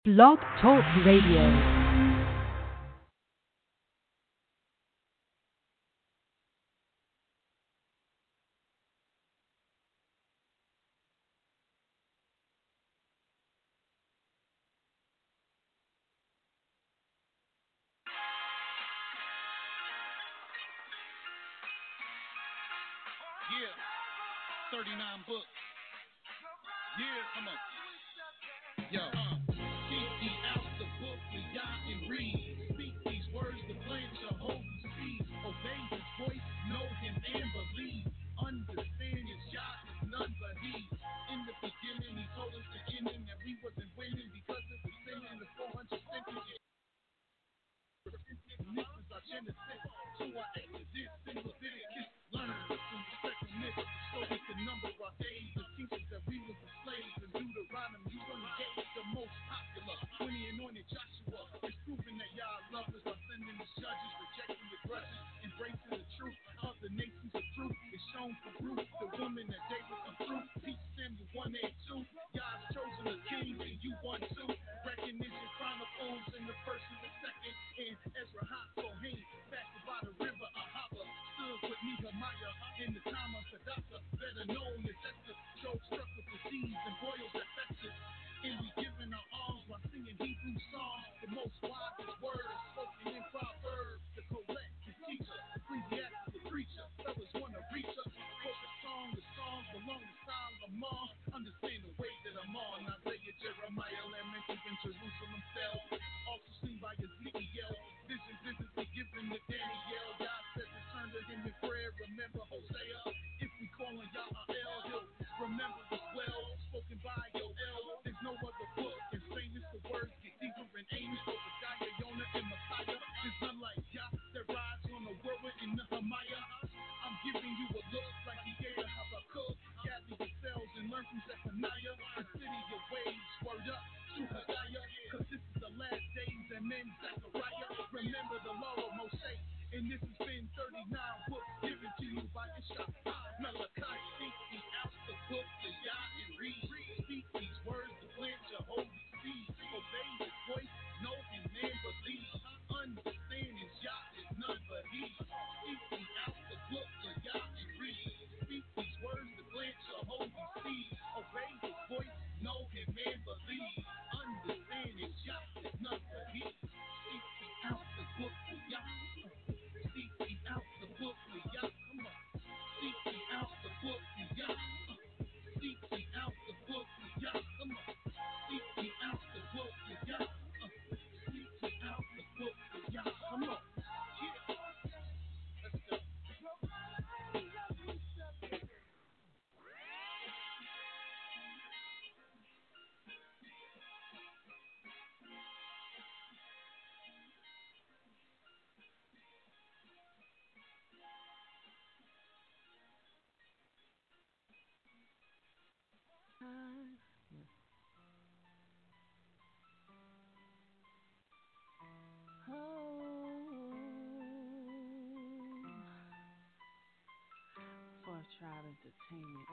Blog Talk Radio. Yeah, 39 books. Yeah, come on. Yo, keep the out the book and y'all and read. Speak these words, the plans shall hold the seed. Obey his voice, know him and believe. Understand his Yah is none but he. In the beginning, he told us the ending that we wasn't winning because of the sin in the 400 centuries. This is our Genesis, so our Exodus in Leviticus. Learn from respect and myth, so we can number our days and teach us that we was the slaves. And Deuteronomy 28, the most popular. When he anointed Joshua, it's proving that y'all love us by sending the judges, rejecting the grudges, embracing the truth. Other nations of truth is shown for Ruth, the woman that David come through. Teach Samuel 1:8-2. Y'all's chosen a king and you one too. Recognition chronicles in the first and the second. And Ezra Kohen, fasted by the river Ahava, stood with Nehemiah in the time of Hadassah, better known as Esther. Job struck with disease and boils that festered. And we giving our arms while singing Hebrew songs. The most wisest words spoken in Proverbs. The Colette, the teacher, Ecclesiastes, the preacher. Fellas wanna reach us. Quote the songs belong to Solomon. Understand the way that I'm on. Isaiah, Jeremiah, Lamented in Jerusalem fell. Also seen by Ezekiel. Vision vividly given to Daniel. God said return to him in prayer. Remember Hosea. If we call on Yah'el, he'll remember us well. Spoken by Yoel. There's no other book as famous. The words get deeper in Amos. Obadiah, Jonah, and Messiah. There's none like Yah that rides on the whirlwind in Nehemiah. I'm giving you a look like he gave a Habakkuk. Gather yourselves and learn from Zephaniah. The city of waves, word up to Haggai. Cause this is the last days and then Zechariah. Remember the law of Moshe. And this has been 39 books given to you by Ishaq. Malachi, seek ye out the book to Yah and read. Speak these words, the plan shall hold the seed. Obey his voice, know him and believe. Understand his Yah is none but he. Seek ye out the book to Yah and read. Speak these words, the plan shall hold the seed. Obey his voice, know him and believe. Understand his Yah is none but he. Seek ye out the book to Yah. Seek ye out the book to Yah. Come on. Seek ye out the book to Yah. Seek ye out the book to Yah. Come on. Seek ye out the book to Yah. Seek ye out the book to Yah. Come on. Yeah. Let's go. For Tribe Entertainment.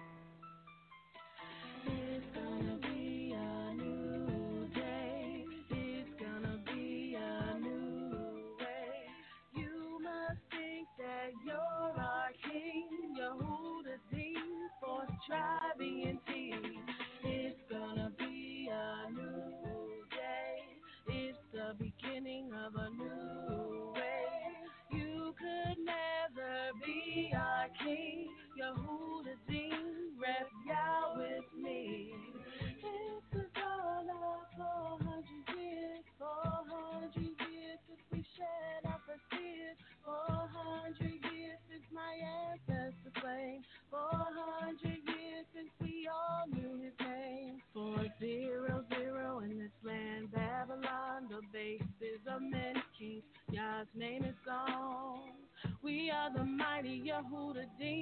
It's gonna be a new day. It's gonna be a new way. You must think that you're our king. Yehuda for Tribe ENT. It's gonna be a new day. It's the beginning of a new way. You could never be our king. Yehuda rep Yah with me. This is all our 400 years. 400 years since we shed our first tears. 400 years since my ancestors claimed. 400 years since we all knew his name. 400 in this land, Babylon, the bases of many kings. Yah's name is gone. We are the mighty Yehuda.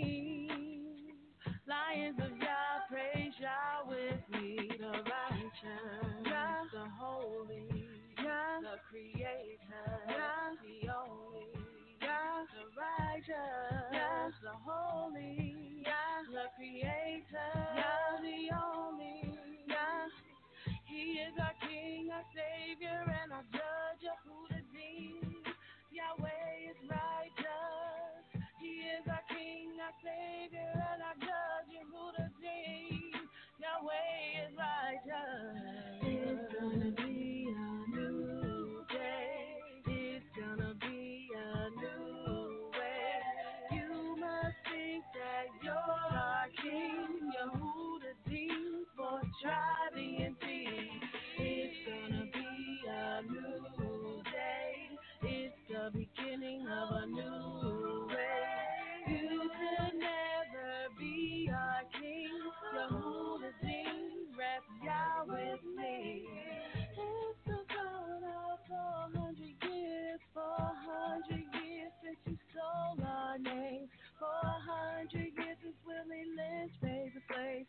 Lions of Yah, praise Yah with me. The righteous, Yah, the holy, Yah, the creator, Yah, the only, Yah, the righteous, Yah, the holy, Yah, the creator, Yah, the only, Yah. He is our King, our Savior, and our Judge, Yahuwah Dean. Yahweh is righteous. He is our King, our Savior, and our Judge, Yahuwah Dean. Yahweh is righteous. It's gonna be a new day. It's gonna be a new way. You must think that you're our King, Yahuwah Dean, for striving and peace. It's gonna be a new day. It's the beginning of a new way. You could never be our King, Yahuwah Dean, rap Yah with me. It's the God of 400 years, 400 years since you stole our names. 400 years since Willie Lynch made the slaves.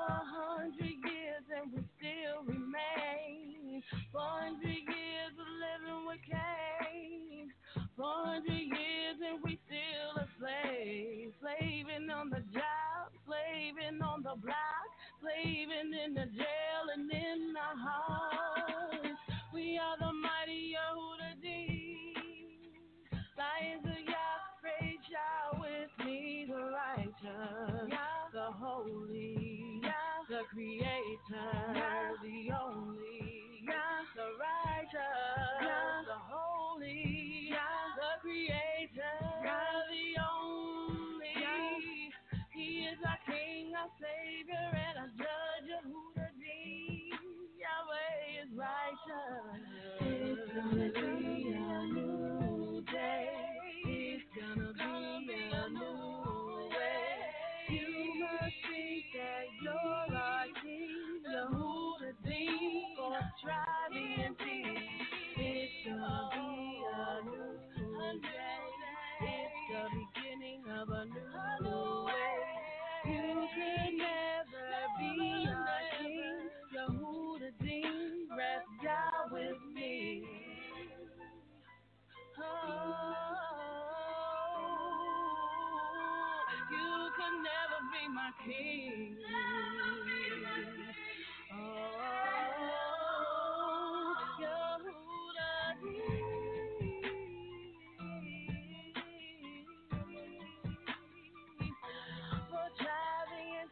400 years and we still remain. 400 years of living with Cain. 400 years and we still a slave. Slaving on the job, slaving on the block, slaving in the jail and in the hearts. We are the mighty Yahuwah Dean. Lions of Yah, praise Yah with me, the righteous, Yah, the holy, Yah, the creator, Yah, the only, Yah, the righteous, Yah, the holy, Yah, the creator, Yah, the only. Yah. He is our King, our Savior, and our Judge, Yahuwah Dean. Yahweh is righteous. It's gonna be a new day. It's gonna be a new way. You must think that you're our King, Yahuwah Dean, for striving and peace. It's gonna be a new day. It's the beginning of a new way. You could never be our King, Yahuwah Dean, rap Yah with me. Oh, you could never be my King. Oh, Yahuwah Dean. For driving and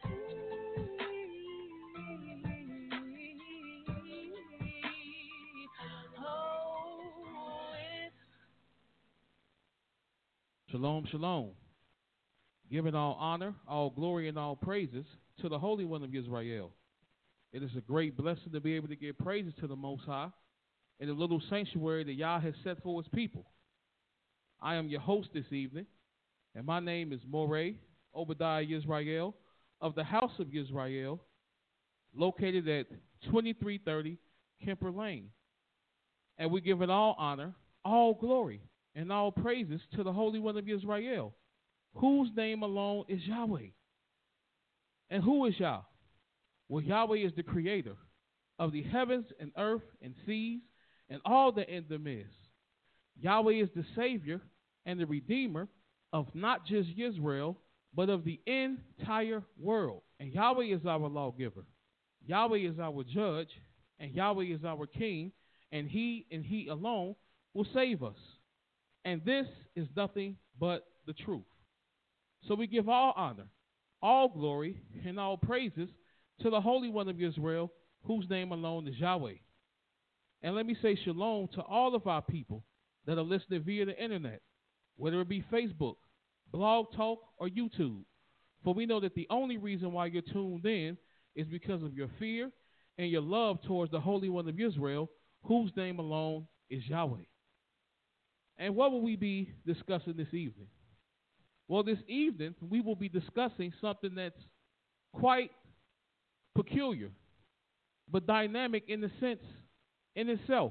Shalom, shalom. Giving all honor, all glory, and all praises to the Holy One of Israel. It is a great blessing to be able to give praises to the Most High in the little sanctuary that Yah has set for His people. I am your host this evening, and my name is Moreh Obadiah Yisrael of the House of Yisrael, located at 2330 Kemper Lane. And we give it all honor, all glory, and all praises to the Holy One of Israel, whose name alone is Yahweh. And who is Yah? Well, Yahweh is the creator of the heavens and earth and seas and all that in them is. Yahweh is the Savior and the Redeemer of not just Israel, but of the entire world. And Yahweh is our lawgiver. Yahweh is our judge, and Yahweh is our king, and he alone will save us. And this is nothing but the truth. So we give all honor, all glory, and all praises to the Holy One of Israel, whose name alone is Yahweh. And let me say shalom to all of our people that are listening via the internet, whether it be Facebook, Blog Talk, or YouTube. For we know that the only reason why you're tuned in is because of your fear and your love towards the Holy One of Israel, whose name alone is Yahweh. And what will we be discussing this evening? Well, this evening, we will be discussing something that's quite peculiar, but dynamic in the sense in itself.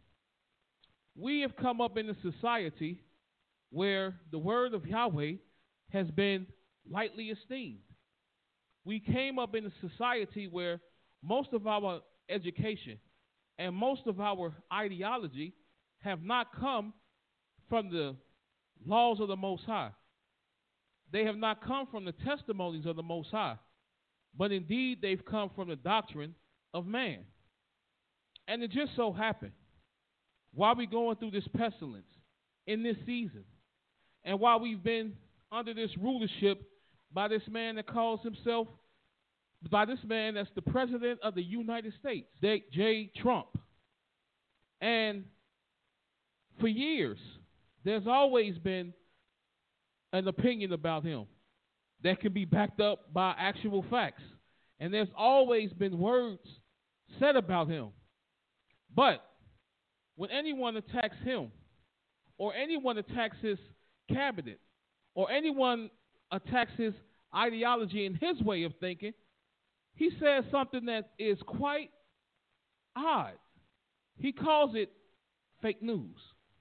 We have come up in a society where the word of Yahweh has been lightly esteemed. We came up in a society where most of our education and most of our ideology have not come from the laws of the Most High. They have not come from the testimonies of the Most High, but indeed they've come from the doctrine of man. And it just so happened, while we're going through this pestilence in this season, and while we've been under this rulership by this man that calls himself, by this man that's the president of the United States, J. Trump. And for years, there's always been an opinion about him that can be backed up by actual facts. And there's always been words said about him. But when anyone attacks him, or anyone attacks his cabinet, or anyone attacks his ideology and his way of thinking, he says something that is quite odd. He calls it fake news.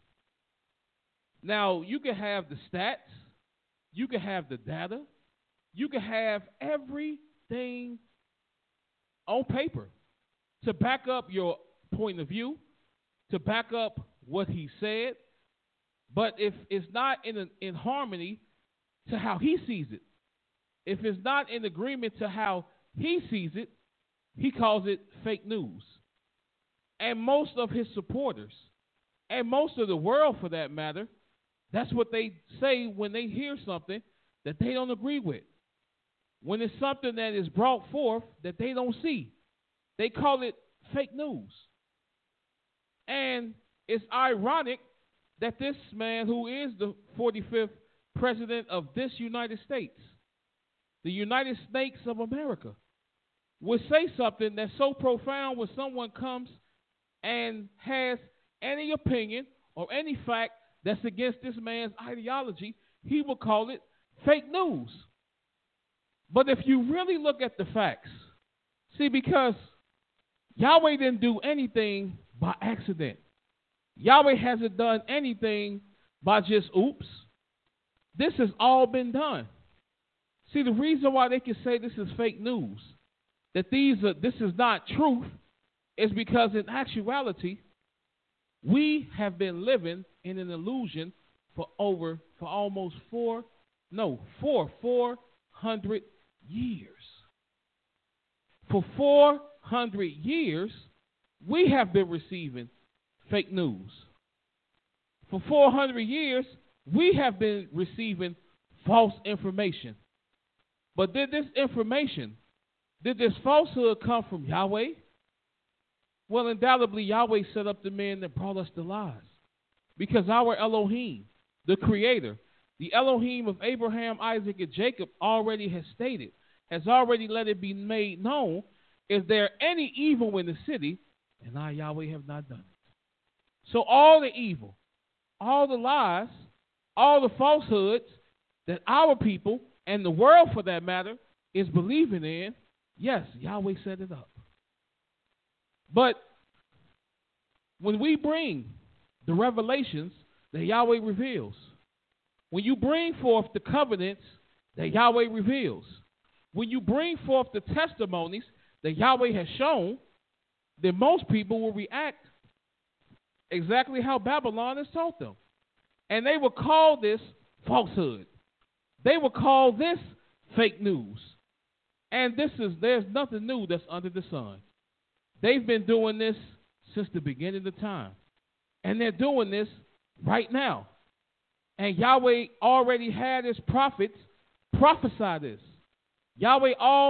Now, you can have the stats, you can have the data, you can have everything on paper to back up your point of view, to back up what he said, but if it's not in harmony to how he sees it, if it's not in agreement to how he sees it, he calls it fake news. And most of his supporters, and most of the world for that matter, that's what they say when they hear something that they don't agree with. When it's something that is brought forth that they don't see, they call it fake news. And it's ironic that this man, who is the 45th president of this United States, the United States of America, would say something that's so profound when someone comes and has any opinion or any fact that's against this man's ideology, he will call it fake news. But if you really look at the facts, see, because Yahweh didn't do anything by accident. Yahweh hasn't done anything by just oops. This has all been done. See, the reason why they can say this is fake news, that this is not truth, is because in actuality, we have been living in an illusion for almost 400 years. For 400 years, we have been receiving fake news. For 400 years, we have been receiving false information. But did this falsehood come from Yahweh? Well, undoubtedly, Yahweh set up the men that brought us the lies. Because our Elohim, the Creator, the Elohim of Abraham, Isaac, and Jacob already has stated, has already let it be made known, is there any evil in the city? And I, Yahweh, have not done it. So all the evil, all the lies, all the falsehoods that our people, and the world for that matter, is believing in, yes, Yahweh set it up. But when we bring the revelations that Yahweh reveals, when you bring forth the covenants that Yahweh reveals, when you bring forth the testimonies that Yahweh has shown, then most people will react exactly how Babylon has taught them. And they will call this falsehood. They will call this fake news. And there's nothing new that's under the sun. They've been doing this since the beginning of time. And they're doing this right now. And Yahweh already had his prophets prophesy this. Yahweh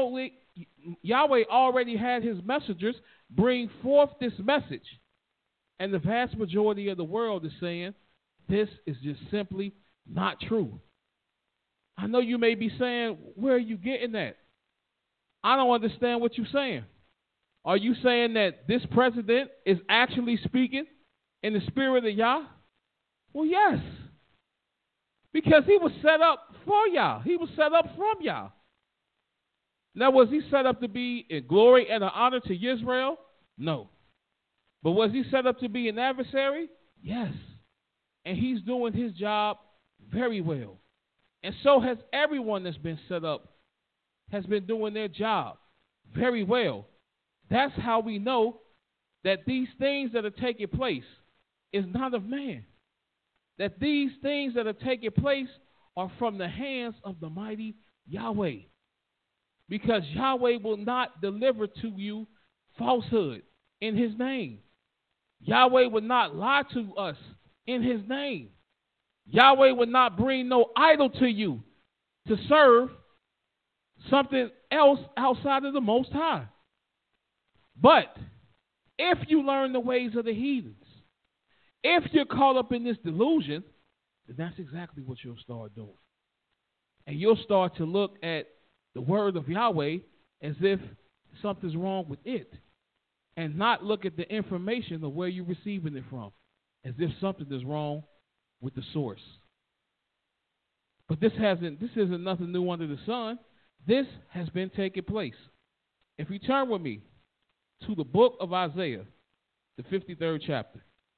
already had his messengers bring forth this message. And the vast majority of the world is saying, this is just simply not true. I know you may be saying, where are you getting that? I don't understand what you're saying. Are you saying that this president is actually speaking in the spirit of Yah? Well, yes. Because he was set up for Yah. He was set up from Yah. Now, was he set up to be in glory and an honor to Israel? No. But was he set up to be an adversary? Yes. And he's doing his job very well. And so has everyone that's been set up, has been doing their job very well. That's how we know that these things that are taking place is not of man. That these things that are taking place are from the hands of the mighty Yahweh. Because Yahweh will not deliver to you falsehood in his name. Yahweh would not lie to us in his name. Yahweh would not bring no idol to you to serve something else outside of the Most High. But if you learn the ways of the heathens, if you're caught up in this delusion, then that's exactly what you'll start doing. And you'll start to look at the word of Yahweh as if something's wrong with it, and not look at the information of where you're receiving it from as if something is wrong with the source. But this isn't nothing new under the sun. This has been taking place. If you turn with me to the book of Isaiah, the 53rd chapter.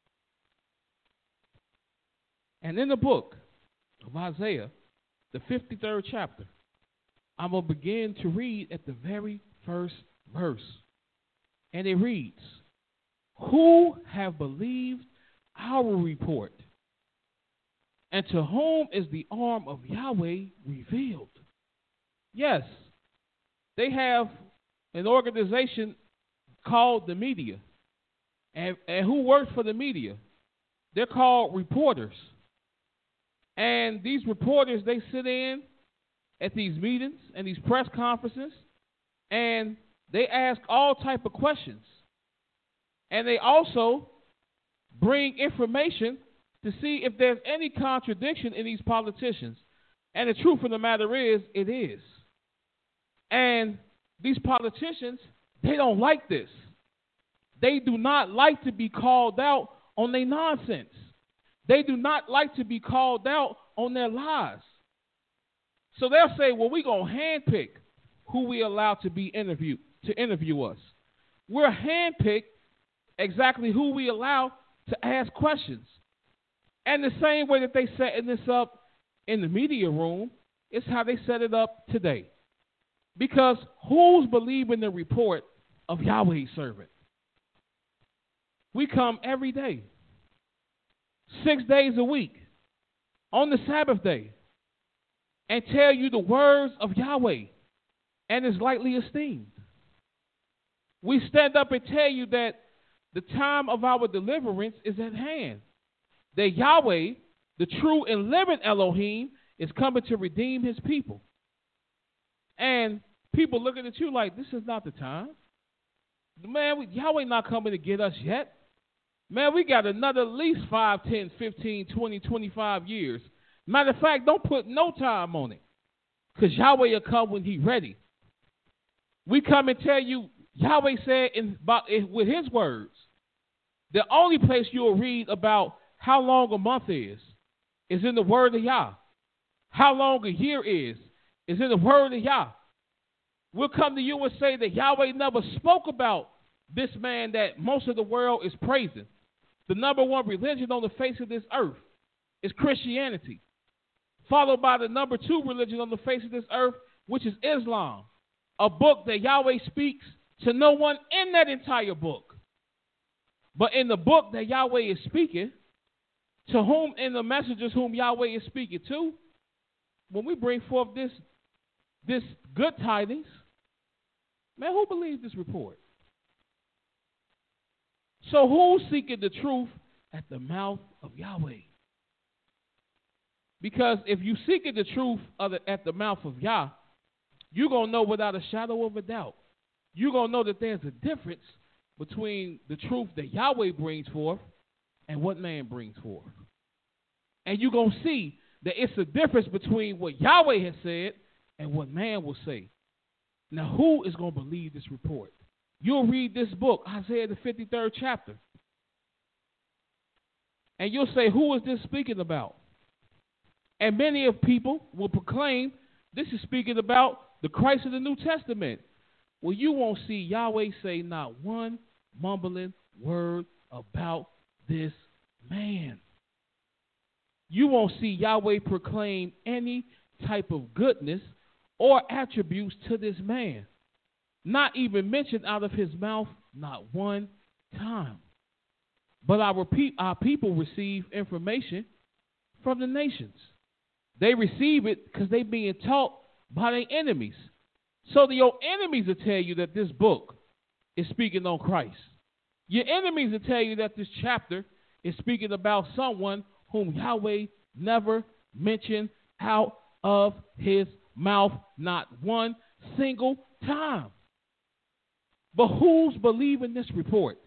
And in the book of Isaiah, the 53rd chapter, I'm going to begin to read at the very first verse. And it reads, "Who have believed our report? And to whom is the arm of Yahweh revealed?" Yes, they have an organization called the media. And who works for the media? They're called reporters. And these reporters, they sit in at these meetings and these press conferences, and they ask all type of questions. And they also bring information to see if there's any contradiction in these politicians. And the truth of the matter is, it is. And these politicians, they don't like this. They do not like to be called out on their nonsense. They do not like to be called out on their lies. So they'll say, well, we're going to handpick who we allow to interview us. We're handpick exactly who we allow to ask questions. And the same way that they setting this up in the media room is how they set it up today. Because who's believing the report of Yahweh's servant? We come every day, 6 days a week, on the Sabbath day, and tell you the words of Yahweh, and is lightly esteemed. We stand up and tell you that the time of our deliverance is at hand. That Yahweh, the true and living Elohim, is coming to redeem his people. And people looking at you like, this is not the time. Man, Yahweh not coming to get us yet. Man, we got another at least 5, 10, 15, 20, 25 years. Matter of fact, don't put no time on it, because Yahweh will come when he's ready. We come and tell you, Yahweh said with his words, the only place you'll read about how long a month is in the word of Yah. How long a year is in the word of Yah. We'll come to you and say that Yahweh never spoke about this man that most of the world is praising. The number one religion on the face of this earth is Christianity, followed by the number 2 religion on the face of this earth, which is Islam, a book that Yahweh speaks to no one in that entire book. But in the book that Yahweh is speaking, to whom in the messengers whom Yahweh is speaking to, when we bring forth this good tidings, man, who believes this report? So who's seeking the truth at the mouth of Yahweh? Because if you seeking the truth at the mouth of Yah, you're going to know without a shadow of a doubt. You're going to know that there's a difference between the truth that Yahweh brings forth and what man brings forth. And you're going to see that it's a difference between what Yahweh has said and what man will say. Now, who is going to believe this report? You'll read this book, Isaiah the 53rd chapter. And you'll say, who is this speaking about? And many of people will proclaim this is speaking about the Christ of the New Testament. Well, you won't see Yahweh say not one mumbling word about this man. You won't see Yahweh proclaim any type of goodness or attributes to this man. Not even mentioned out of his mouth, not one time. But our people receive information from the nations. They receive it because they're being taught by their enemies. So your enemies will tell you that this book is speaking on Christ. Your enemies will tell you that this chapter is speaking about someone whom Yahweh never mentioned out of his mouth, not one single time. But who's believing this report?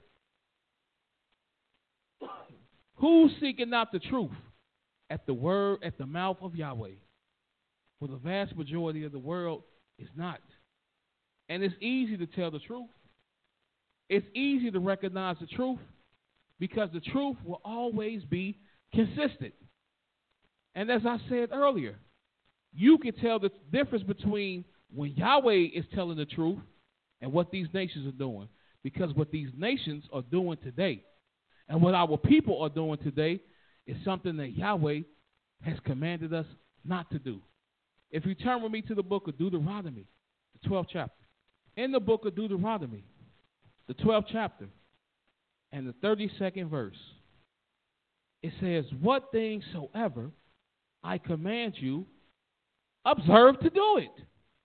Who's seeking out the truth at the word, at the mouth of Yahweh? Well, the vast majority of the world is not. And it's easy to tell the truth. It's easy to recognize the truth because the truth will always be consistent. And as I said earlier, you can tell the difference between when Yahweh is telling the truth and what these nations are doing. Because what these nations are doing today and what our people are doing today is something that Yahweh has commanded us not to do. If you turn with me to the book of Deuteronomy, the 12th chapter. In the book of Deuteronomy, the 12th chapter, and the 32nd verse, it says, what things soever I command you, observe to do it.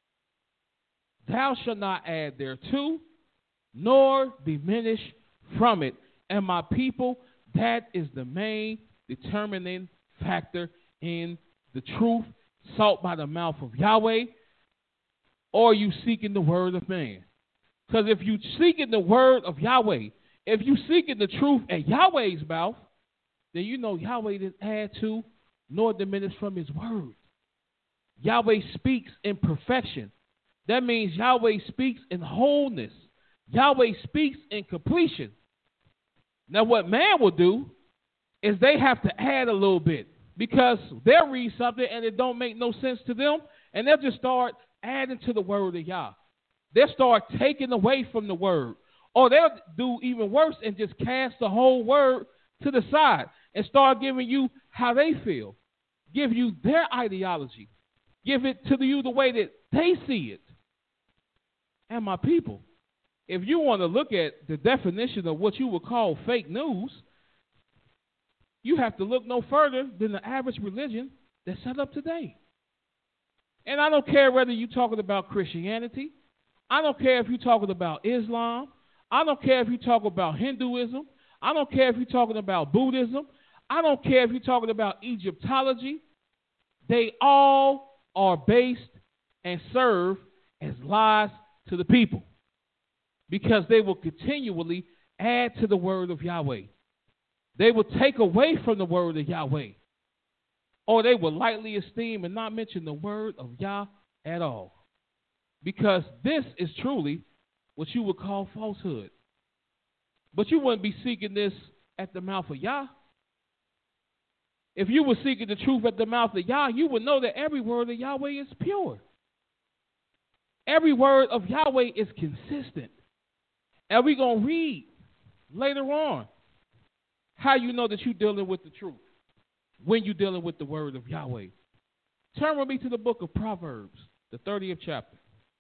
Thou shalt not add thereto, nor diminish from it. And my people, that is the main determining factor in the truth sought by the mouth of Yahweh, or are you seeking the word of man? Because if you seeking the word of Yahweh, if you seeking the truth at Yahweh's mouth, then you know Yahweh didn't add to nor diminish from his word. Yahweh speaks in perfection. That means Yahweh speaks in wholeness. Yahweh speaks in completion. Now what man will do is they have to add a little bit because they'll read something and it don't make no sense to them, and they'll just start adding to the word of Yah. They'll start taking away from the word. Or they'll do even worse and just cast the whole word to the side and start giving you how they feel. Give you their ideology. Give it to you the way that they see it. And my people, if you want to look at the definition of what you would call fake news, you have to look no further than the average religion that's set up today. And I don't care whether you're talking about Christianity. I don't care if you're talking about Islam. I don't care if you're talking about Hinduism. I don't care if you're talking about Buddhism. I don't care if you're talking about Egyptology. They all are based and serve as lies to the people because they will continually add to the word of Yahweh. They will take away from the word of Yahweh, or they will lightly esteem and not mention the word of Yah at all, because this is truly what you would call falsehood. But you wouldn't be seeking this at the mouth of Yah. If you were seeking the truth at the mouth of Yah, you would know that every word of Yahweh is pure. Every word of Yahweh is consistent. And we're going to read later on how you know that you're dealing with the truth when you're dealing with the word of Yahweh. Turn with me to the book of Proverbs, the 30th chapter.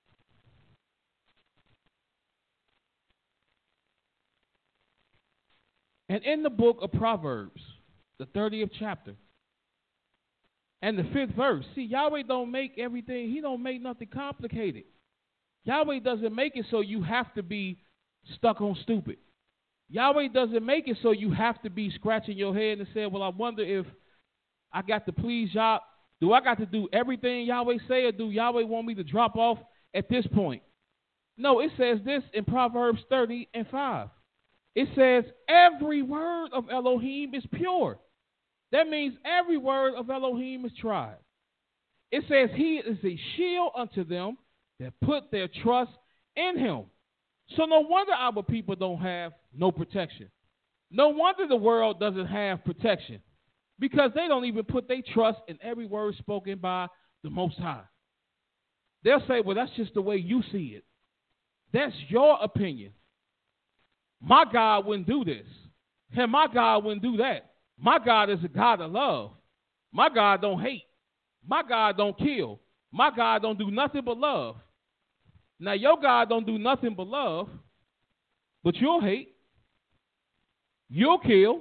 And in the book of Proverbs, the 30th chapter, and the 5th verse, see, Yahweh don't make everything, he don't make nothing complicated. Yahweh doesn't make it so you have to be stuck on stupid. Yahweh doesn't make it so you have to be scratching your head and saying, well, I wonder if I got to please Yah. Do I got to do everything Yahweh say, or do Yahweh want me to drop off at this point? No, it says this in Proverbs 30:5. It says, every word of Elohim is pure. That means every word of Elohim is tried. It says he is a shield unto them that put their trust in him. So no wonder our people don't have no protection. No wonder the world doesn't have protection, because they don't even put their trust in every word spoken by the Most High. They'll say, well, that's just the way you see it. That's your opinion. My God wouldn't do this. And my God wouldn't do that. My God is a God of love. My God don't hate. My God don't kill. My God don't do nothing but love. Now, your God don't do nothing but love, but you'll hate. You'll kill.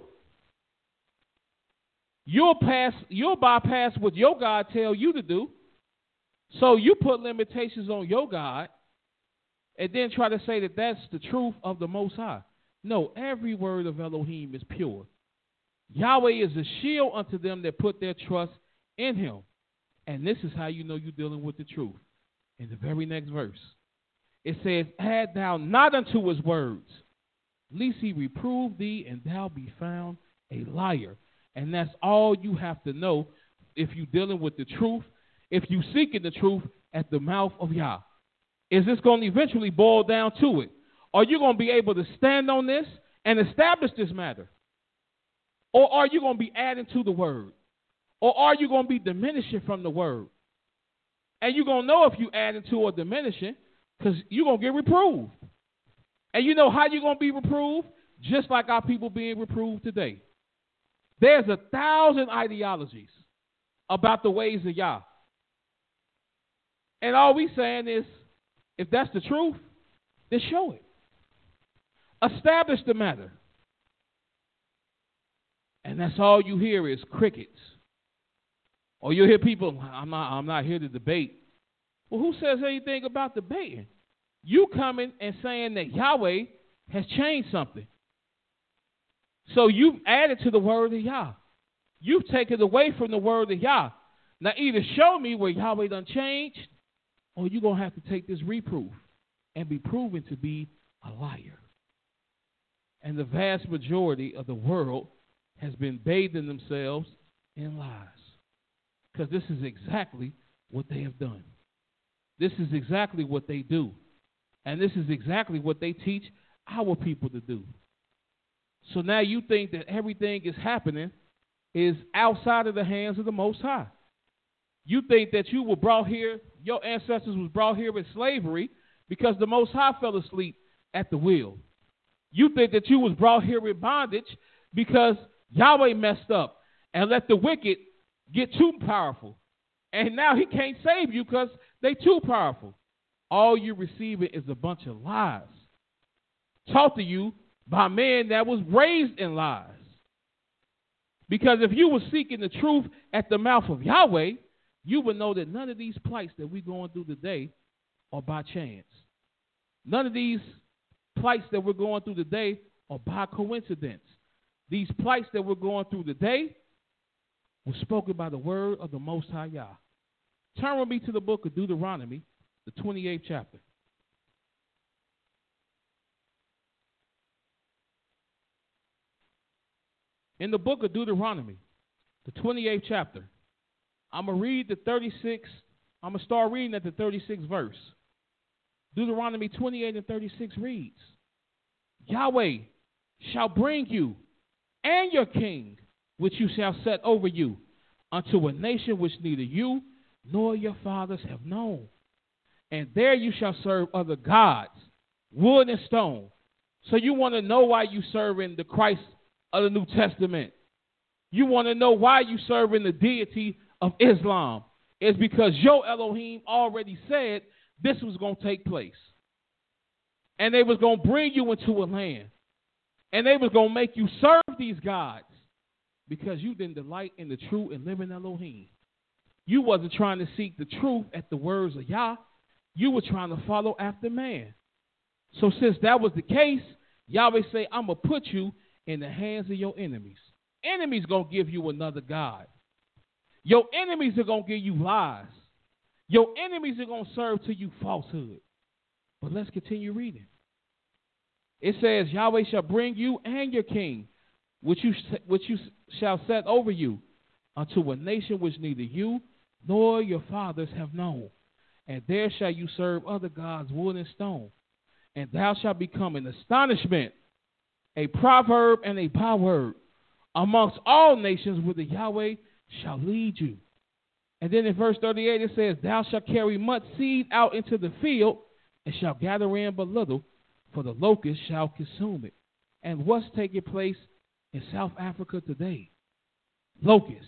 You'll bypass what your God tell you to do. So you put limitations on your God and then try to say that that's the truth of the Most High. No, every word of Elohim is pure. Yahweh is a shield unto them that put their trust in him. And this is how you know you're dealing with the truth. In the very next verse, it says, add thou not unto his words, lest he reprove thee, and thou be found a liar. And that's all you have to know if you're dealing with the truth, if you're seeking the truth at the mouth of Yah. Is this going to eventually boil down to it? Are you going to be able to stand on this and establish this matter? Or are you going to be adding to the word? Or are you going to be diminishing from the word? And you're going to know if you adding to or diminishing because you're going to get reproved. And you know how you're going to be reproved? Just like our people being reproved today. There's 1,000 ideologies about the ways of Yah. And all we saying is, if that's the truth, then show it. Establish the matter. And that's all you hear is crickets. Or you hear people, I'm not here to debate. Well, who says anything about debating? You coming and saying that Yahweh has changed something. So you've added to the word of Yah. You've taken away from the word of Yah. Now either show me where Yahweh done changed, or you're going to have to take this reproof and be proven to be a liar. And the vast majority of the world has been bathing themselves in lies. Because this is exactly what they have done. This is exactly what they do. And this is exactly what they teach our people to do. So now you think that everything is happening is outside of the hands of the Most High. You think that you were brought here, your ancestors was brought here in slavery because the Most High fell asleep at the wheel. You think that you was brought here in bondage because Yahweh messed up and let the wicked get too powerful. And now he can't save you because they too powerful. All you're receiving is a bunch of lies taught to you by men that was raised in lies. Because if you were seeking the truth at the mouth of Yahweh, you would know that none of these plights that we're going through today are by chance. None of these plights that we're going through today are by coincidence. These plights that we're going through today were spoken by the word of the Most High Yah. Turn with me to the book of Deuteronomy, the 28th chapter. In the book of Deuteronomy, the 28th chapter, I'm going to read the 36th. I'm going to start reading at the 36th verse. Deuteronomy 28 and 36 reads, Yahweh shall bring you and your king, which you shall set over you, unto a nation which neither you nor your fathers have known. And there you shall serve other gods, wood and stone. So you want to know why you serving the Christ of the New Testament. You want to know why you serving the deity of Islam. It's because your Elohim already said this was going to take place. And they was going to bring you into a land. And they was going to make you serve these gods because you didn't delight in the true and living Elohim. You wasn't trying to seek the truth at the words of Yah. You were trying to follow after man. So since that was the case, Yahweh say, I'm going to put you in the hands of your enemies. Enemies going to give you another God. Your enemies are going to give you lies. Your enemies are going to serve to you falsehood. But let's continue reading. It says, Yahweh shall bring you and your king, which you shall set over you, unto a nation which neither you nor your fathers have known. And there shall you serve other gods, wood and stone. And thou shalt become an astonishment, a proverb and a byword amongst all nations where the Yahweh shall lead you. And then in verse 38 it says, thou shalt carry much seed out into the field, and shall gather in but little, for the locust shall consume it. And what's taking place in South Africa today? Locusts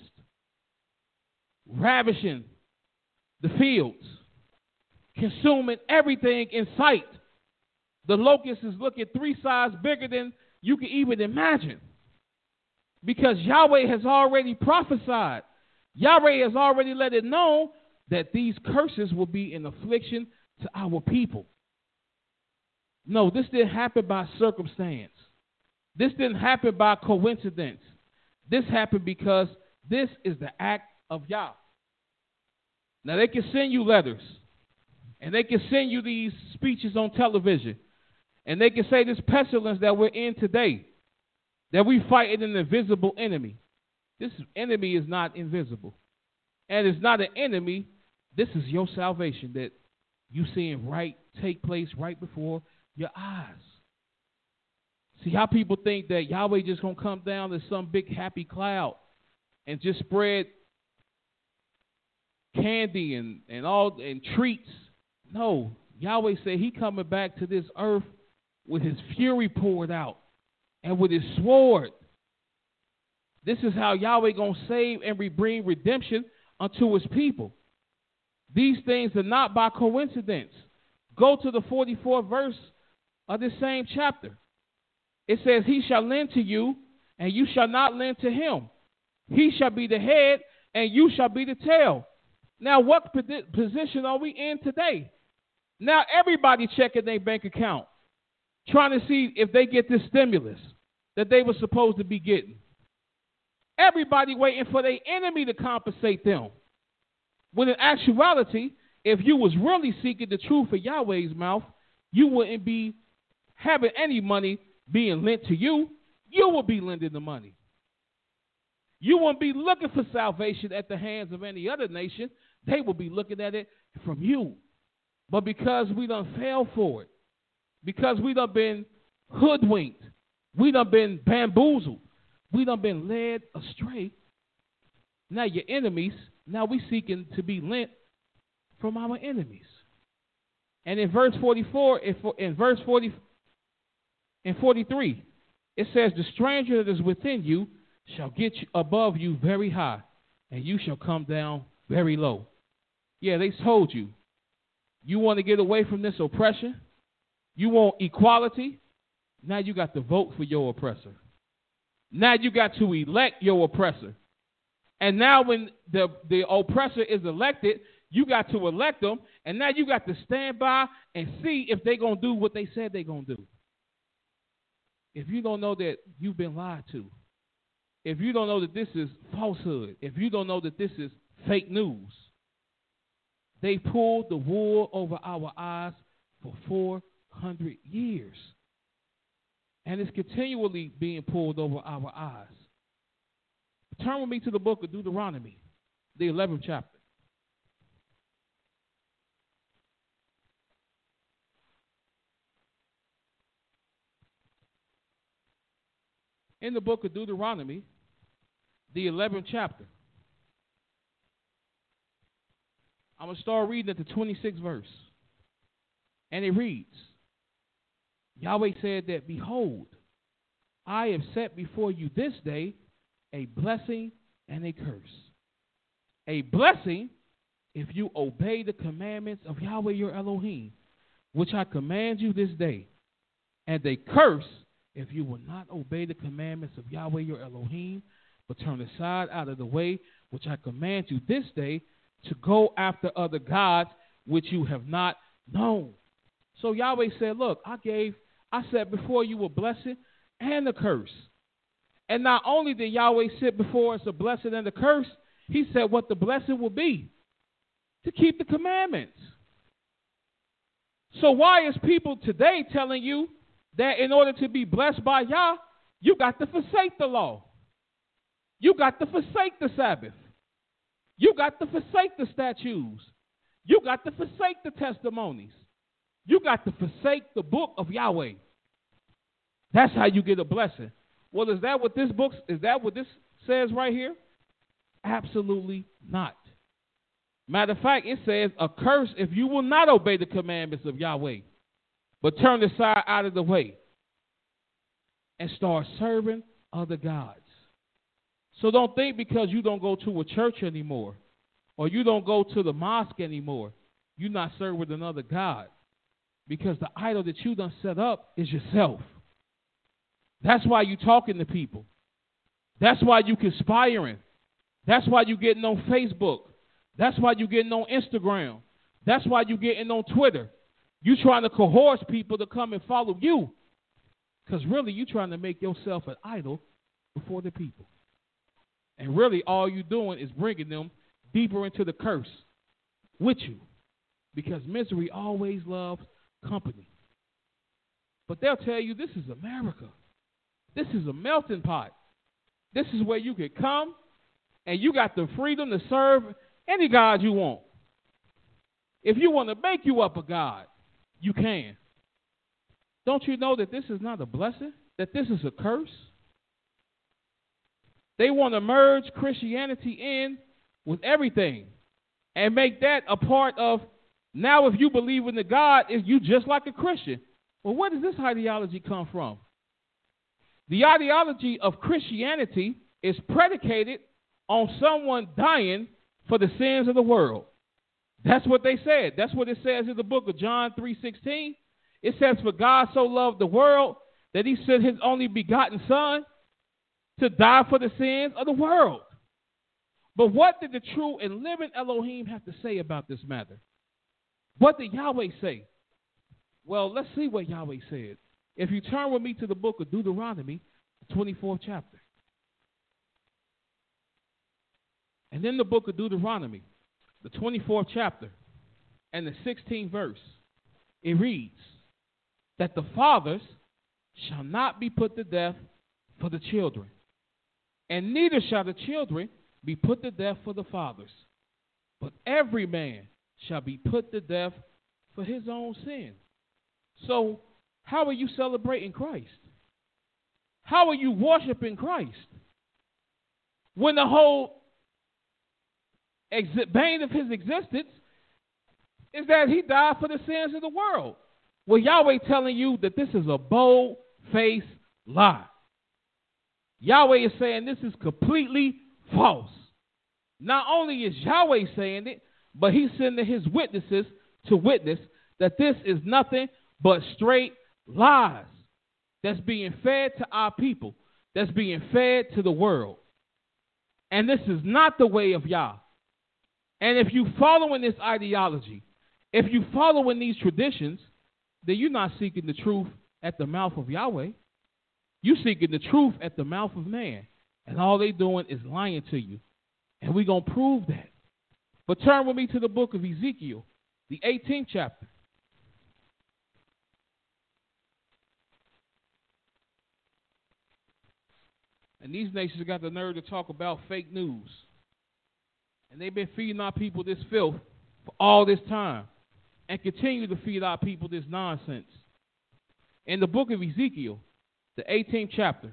ravishing the fields, consuming everything in sight. The locust is looking 3 sizes bigger than you can even imagine. Because Yahweh has already prophesied. Yahweh has already let it know that these curses will be an affliction to our people. No, this didn't happen by circumstance. This didn't happen by coincidence. This happened because this is the act of Yah. Now, they can send you letters, and they can send you these speeches on television, and they can say this pestilence that we're in today, that we fight an invisible enemy. This enemy is not invisible. And it's not an enemy. This is your salvation that you seeing take place right before your eyes. See how people think that Yahweh just going to come down as some big happy cloud and just spread candy and treats. No, Yahweh said he coming back to this earth with his fury poured out and with his sword. This is how Yahweh going to save and bring redemption unto his people. These things are not by coincidence. Go to the 44th verse of this same chapter. It says, he shall lend to you, and you shall not lend to him. He shall be the head, and you shall be the tail. Now, what position are we in today? Now, everybody checking their bank account, trying to see if they get this stimulus that they were supposed to be getting. Everybody waiting for their enemy to compensate them. When in actuality, if you was really seeking the truth of Yahweh's mouth, you wouldn't be having any money being lent to you. You would be lending the money. You wouldn't be looking for salvation at the hands of any other nation. They will be looking at it from you. But because we done fell for it, because we done been hoodwinked, we done been bamboozled, we done been led astray, now your enemies, now we seeking to be lent from our enemies. And in verse 44, in verse 40 and 43, it says, the stranger that is within you shall get above you very high, and you shall come down very low. Yeah, they told you. You want to get away from this oppression? You want equality? Now you got to vote for your oppressor. Now you got to elect your oppressor. And now when the oppressor is elected, you got to elect them. And now you got to stand by and see if they're going to do what they said they're going to do. If you don't know that you've been lied to, if you don't know that this is falsehood, if you don't know that this is fake news, they pulled the wool over our eyes for 400 years. And it's continually being pulled over our eyes. Turn with me to the book of Deuteronomy, the 11th chapter. In the book of Deuteronomy, the 11th chapter, I'm going to start reading at the 26th verse. And it reads, Yahweh said that, behold, I have set before you this day a blessing and a curse. A blessing if you obey the commandments of Yahweh your Elohim, which I command you this day. And a curse if you will not obey the commandments of Yahweh your Elohim, but turn aside out of the way which I command you this day to go after other gods which you have not known. So Yahweh said, look, I set before you a blessing and a curse. And not only did Yahweh set before us a blessing and a curse, he said what the blessing will be: to keep the commandments. So why is people today telling you that in order to be blessed by Yah, you got to forsake the law? You got to forsake the Sabbath. You got to forsake the statutes. You got to forsake the testimonies. You got to forsake the book of Yahweh. That's how you get a blessing. Well, is that what this says right here? Absolutely not. Matter of fact, it says a curse if you will not obey the commandments of Yahweh, but turn aside out of the way and start serving other gods. So don't think because you don't go to a church anymore or you don't go to the mosque anymore, you're not serving another god, because the idol that you done set up is yourself. That's why you talking to people. That's why you conspiring. That's why you getting on Facebook. That's why you getting on Instagram. That's why you getting on Twitter. You trying to coerce people to come and follow you. Because really, you're trying to make yourself an idol before the people. And really, all you're doing is bringing them deeper into the curse with you. Because misery always loves company. But they'll tell you, this is America. This is a melting pot. This is where you can come and you got the freedom to serve any God you want. If you want to make you up a God, you can. Don't you know that this is not a blessing? That this is a curse? They want to merge Christianity in with everything and make that a part of, now if you believe in the God, is you just like a Christian. Well, where does this ideology come from? The ideology of Christianity is predicated on someone dying for the sins of the world. That's what they said. That's what it says in the book of John 3:16. It says, for God so loved the world that he sent his only begotten son to die for the sins of the world. But what did the true and living Elohim have to say about this matter? What did Yahweh say? Well, let's see what Yahweh said. If you turn with me to the book of Deuteronomy, the 24th chapter. And in the book of Deuteronomy, the 24th chapter, and the 16th verse, it reads that the fathers shall not be put to death for the children, and neither shall the children be put to death for the fathers, but every man shall be put to death for his own sin. So, how are you celebrating Christ? How are you worshiping Christ? When the whole bane of his existence is that he died for the sins of the world. Well, Yahweh telling you that this is a bold-faced lie. Yahweh is saying this is completely false. Not only is Yahweh saying it, but he's sending his witnesses to witness that this is nothing but straight lies that's being fed to our people, that's being fed to the world. And this is not the way of Yah. And if you following this ideology, if you following these traditions, then you're not seeking the truth at the mouth of Yahweh. You're seeking the truth at the mouth of man. And all they doing is lying to you. And we're going to prove that. But turn with me to the book of Ezekiel, the 18th chapter. And these nations got the nerve to talk about fake news. And they've been feeding our people this filth for all this time and continue to feed our people this nonsense. In the book of Ezekiel, the 18th chapter,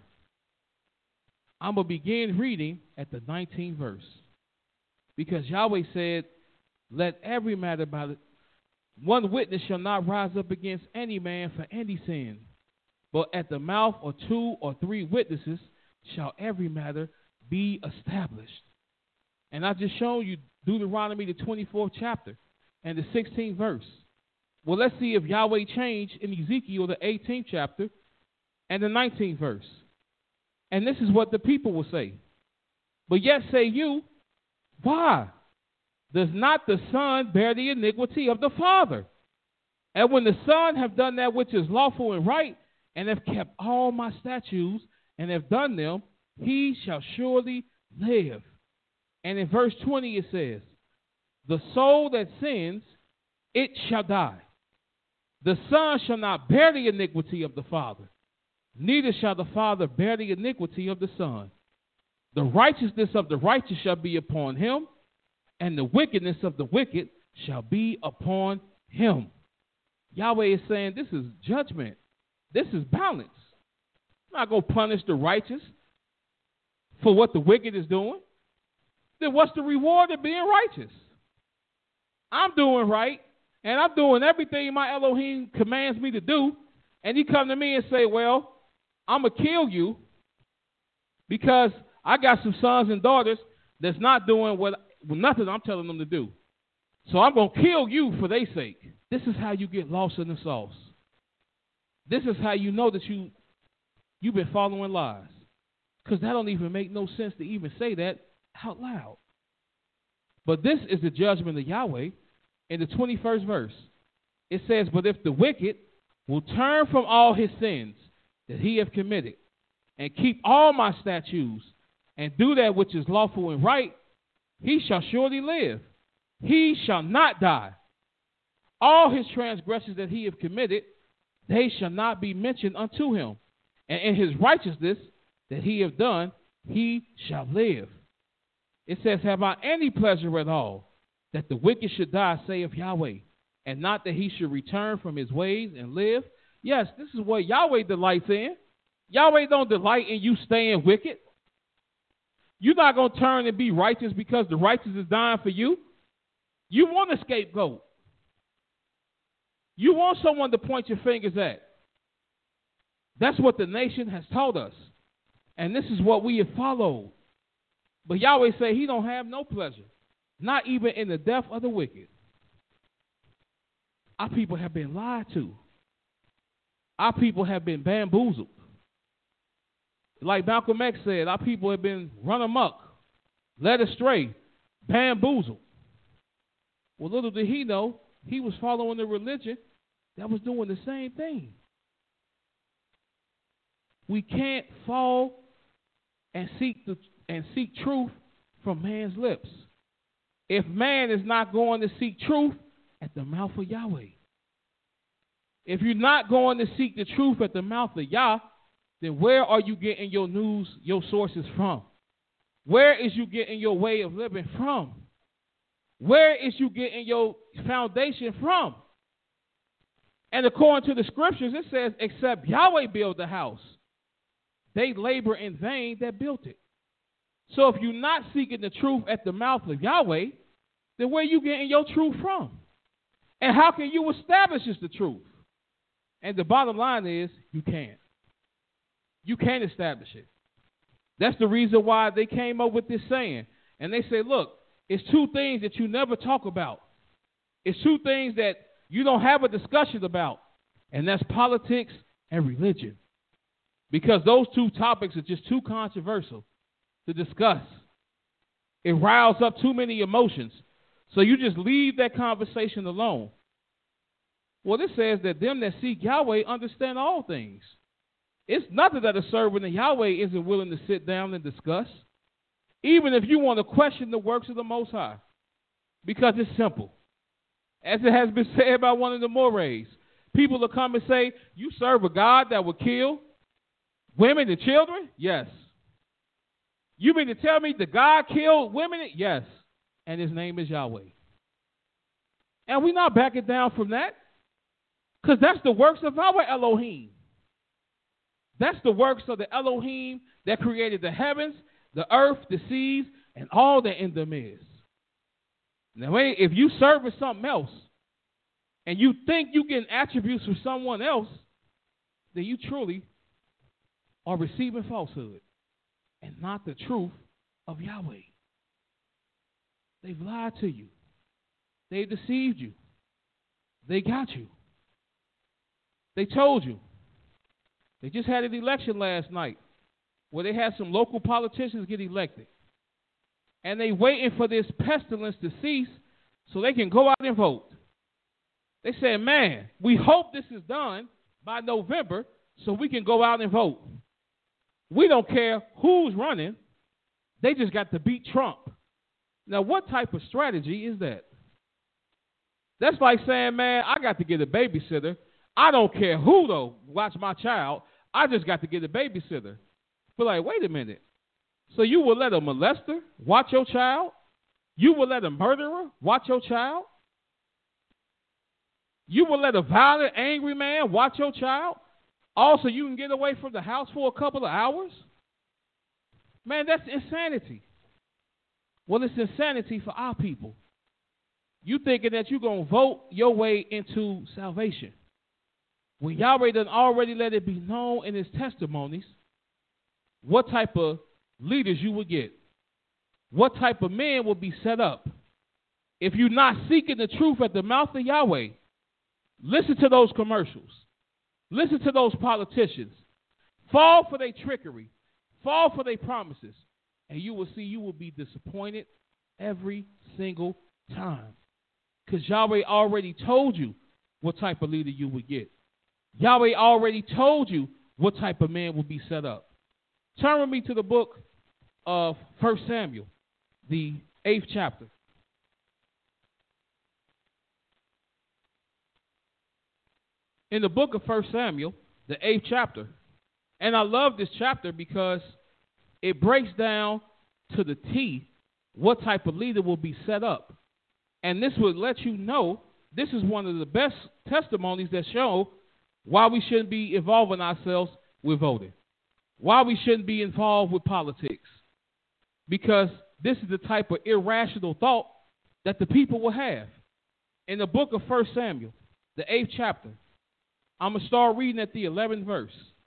I'm going to begin reading at the 19th verse. Because Yahweh said, let every matter by it, one witness shall not rise up against any man for any sin, but at the mouth of 2 or 3 witnesses shall every matter be established. And I just shown you Deuteronomy, the 24th chapter, and the 16th verse. Well, let's see if Yahweh changed in Ezekiel, the 18th chapter, and the 19th verse. And this is what the people will say. But yet say you, why? Does not the Son bear the iniquity of the Father? And when the Son have done that which is lawful and right, and have kept all my statutes, and have done them, he shall surely live. And in verse 20 it says, the soul that sins, it shall die. The Son shall not bear the iniquity of the Father, neither shall the Father bear the iniquity of the Son. The righteousness of the righteous shall be upon him, and the wickedness of the wicked shall be upon him. Yahweh is saying this is judgment. This is balance. I'm not going to punish the righteous for what the wicked is doing. Then what's the reward of being righteous? I'm doing right, and I'm doing everything my Elohim commands me to do, and you come to me and say, well, I'm going to kill you because I got some sons and daughters that's not doing nothing I'm telling them to do. So I'm going to kill you for their sake. This is how you get lost in the sauce. This is how you know that you've been following lies. Because that don't even make no sense to even say that out loud. But this is the judgment of Yahweh in the 21st verse. It says, but if the wicked will turn from all his sins that he hath committed, and keep all my statutes, and do that which is lawful and right, he shall surely live. He shall not die. All his transgressions that he hath committed, they shall not be mentioned unto him. And in his righteousness that he hath done, he shall live. It says, have I any pleasure at all that the wicked should die, saith Yahweh, and not that he should return from his ways and live? Yes, this is what Yahweh delights in. Yahweh don't delight in you staying wicked. You're not going to turn and be righteous because the righteous is dying for you. You want a scapegoat. You want someone to point your fingers at. That's what the nation has taught us. And this is what we have followed. But Yahweh say he don't have no pleasure, not even in the death of the wicked. Our people have been lied to. Our people have been bamboozled. Like Malcolm X said, our people have been run amok, led astray, bamboozled. Well, little did he know, he was following the religion that was doing the same thing. We can't fall and seek truth from man's lips if man is not going to seek truth at the mouth of Yahweh. If you're not going to seek the truth at the mouth of Yah, then where are you getting your news, your sources from? Where is you getting your way of living from? Where is you getting your foundation from? And according to the scriptures, it says, except Yahweh build the house, they labor in vain that built it. So if you're not seeking the truth at the mouth of Yahweh, then where are you getting your truth from? And how can you establish it's the truth? And the bottom line is, you can't. You can't establish it. That's the reason why they came up with this saying. And they say, look, it's two things that you never talk about. It's two things that you don't have a discussion about. And that's politics and religion. Because those two topics are just too controversial to discuss. It riles up too many emotions. So you just leave that conversation alone. Well, it says that them that seek Yahweh understand all things. It's nothing that a servant of Yahweh isn't willing to sit down and discuss, even if you want to question the works of the Most High, because it's simple. As it has been said by one of the Morays, people will come and say, you serve a God that will kill women and children? Yes. You mean to tell me the God killed women? Yes. And his name is Yahweh. And we're not backing down from that, because that's the works of our Elohim. That's the works of the Elohim that created the heavens, the earth, the seas, and all that in them is. Now, if you serve something else and you think you get attributes from someone else, then you truly are receiving falsehood and not the truth of Yahweh. They've lied to you. They've deceived you. They got you. They told you. They just had an election last night where they had some local politicians get elected. And they waiting for this pestilence to cease so they can go out and vote. They said, man, we hope this is done by November so we can go out and vote. We don't care who's running. They just got to beat Trump. Now, what type of strategy is that? That's like saying, man, I got to get a babysitter. I don't care who, though, watch my child. I just got to get a babysitter. But like, wait a minute. So you will let a molester watch your child? You will let a murderer watch your child? You will let a violent, angry man watch your child? Also, you can get away from the house for a couple of hours? Man, that's insanity. Well, it's insanity for our people. You thinking that you're going to vote your way into salvation. When Yahweh done already let it be known in his testimonies what type of leaders you will get, what type of men will be set up. If you're not seeking the truth at the mouth of Yahweh, listen to those commercials. Listen to those politicians. Fall for their trickery. Fall for their promises. And you will see you will be disappointed every single time. Because Yahweh already told you what type of leader you would get. Yahweh already told you what type of man will be set up. Turn with me to the book of 1 Samuel, the 8th chapter. In the book of 1 Samuel, the 8th chapter, and I love this chapter because it breaks down to the T what type of leader will be set up. And this will let you know this is one of the best testimonies that show why we shouldn't be involving ourselves with voting, why we shouldn't be involved with politics, because this is the type of irrational thought that the people will have. In the book of 1 Samuel, the 8th chapter, I'm going to start reading at the 11th verse.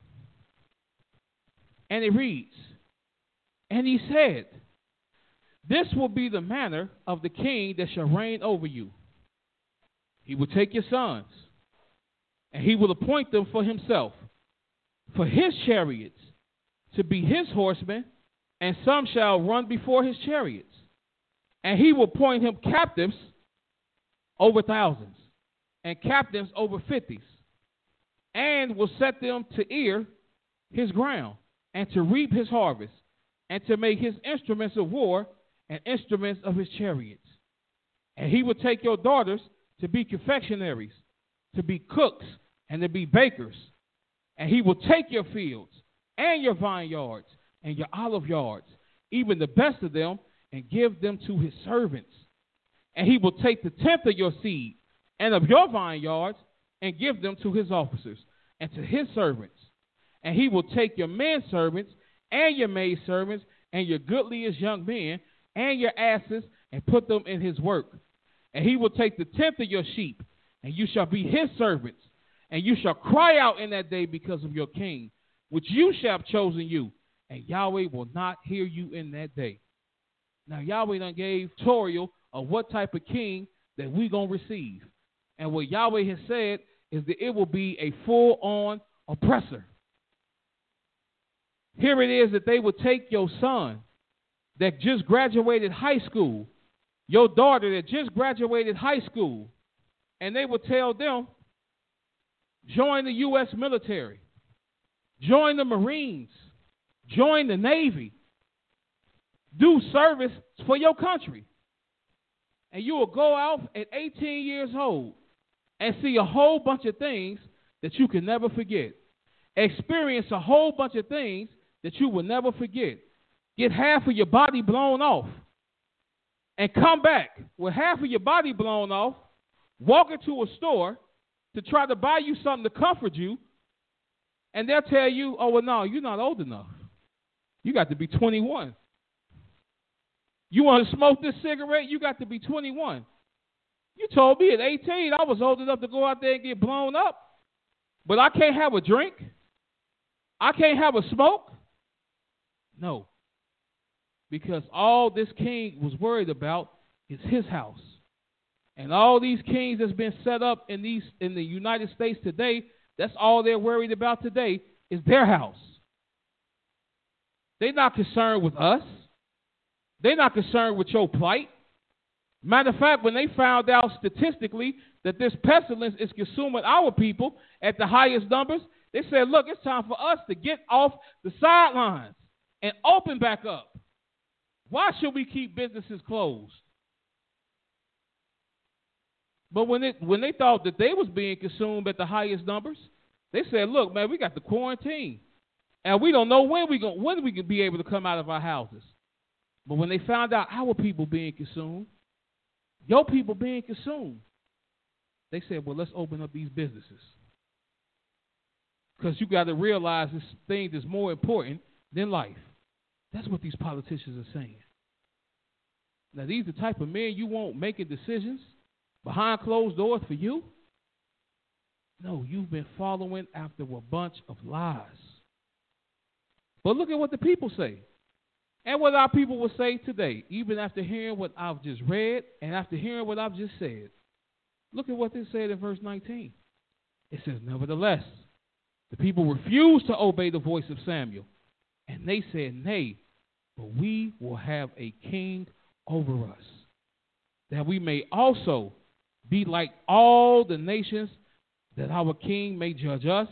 And it reads, "And he said, this will be the manner of the king that shall reign over you. He will take your sons, and he will appoint them for himself, for his chariots, to be his horsemen, and some shall run before his chariots. And he will appoint him captives over thousands, and captains over 50s, and will set them to ear his ground, and to reap his harvest, and to make his instruments of war and instruments of his chariots. And he will take your daughters to be confectionaries, to be cooks, and to be bakers. And he will take your fields and your vineyards and your olive yards, even the best of them, and give them to his servants. And he will take the tenth of your seed and of your vineyards and give them to his officers and to his servants. And he will take your men servants and your maid servants and your goodliest young men and your asses and put them in his work. And he will take the tenth of your sheep, and you shall be his servants. And you shall cry out in that day because of your king, which you shall have chosen you, and Yahweh will not hear you in that day." Now, Yahweh done gave tutorial of what type of king that we going to receive. And what Yahweh has said is that it will be a full-on oppressor. Here it is that they will take your son that just graduated high school, your daughter that just graduated high school, and they will tell them, join the U.S. military, join the Marines, join the Navy, do service for your country. And you will go out at 18 years old and see a whole bunch of things that you can never forget. Experience a whole bunch of things that you will never forget. Get half of your body blown off and come back with half of your body blown off, walk into a store to try to buy you something to comfort you, and they'll tell you, oh, well, no, you're not old enough. You got to be 21. You want to smoke this cigarette? You got to be 21. You told me at 18 I was old enough to go out there and get blown up, but I can't have a drink? I can't have a smoke? No. Because all this king was worried about is his house. And all these kings that's been set up in the United States today, that's all they're worried about today is their house. They're not concerned with us. They're not concerned with your plight. Matter of fact, when they found out statistically that this pestilence is consuming our people at the highest numbers, they said, look, it's time for us to get off the sidelines and open back up. Why should we keep businesses closed? But when they thought that they was being consumed at the highest numbers, they said, look, man, we got the quarantine. And we don't know when we can be able to come out of our houses. But when they found out our people being consumed, your people being consumed, they said, well, let's open up these businesses. Because you got to realize this thing is more important than life. That's what these politicians are saying. Now, these are the type of men you want making decisions behind closed doors for you? No, you've been following after a bunch of lies. But look at what the people say. And what our people will say today, even after hearing what I've just read and after hearing what I've just said. Look at what they said in verse 19. It says, nevertheless, the people refused to obey the voice of Samuel. And they said, nay, but we will have a king over us, that we may also be like all the nations, that our king may judge us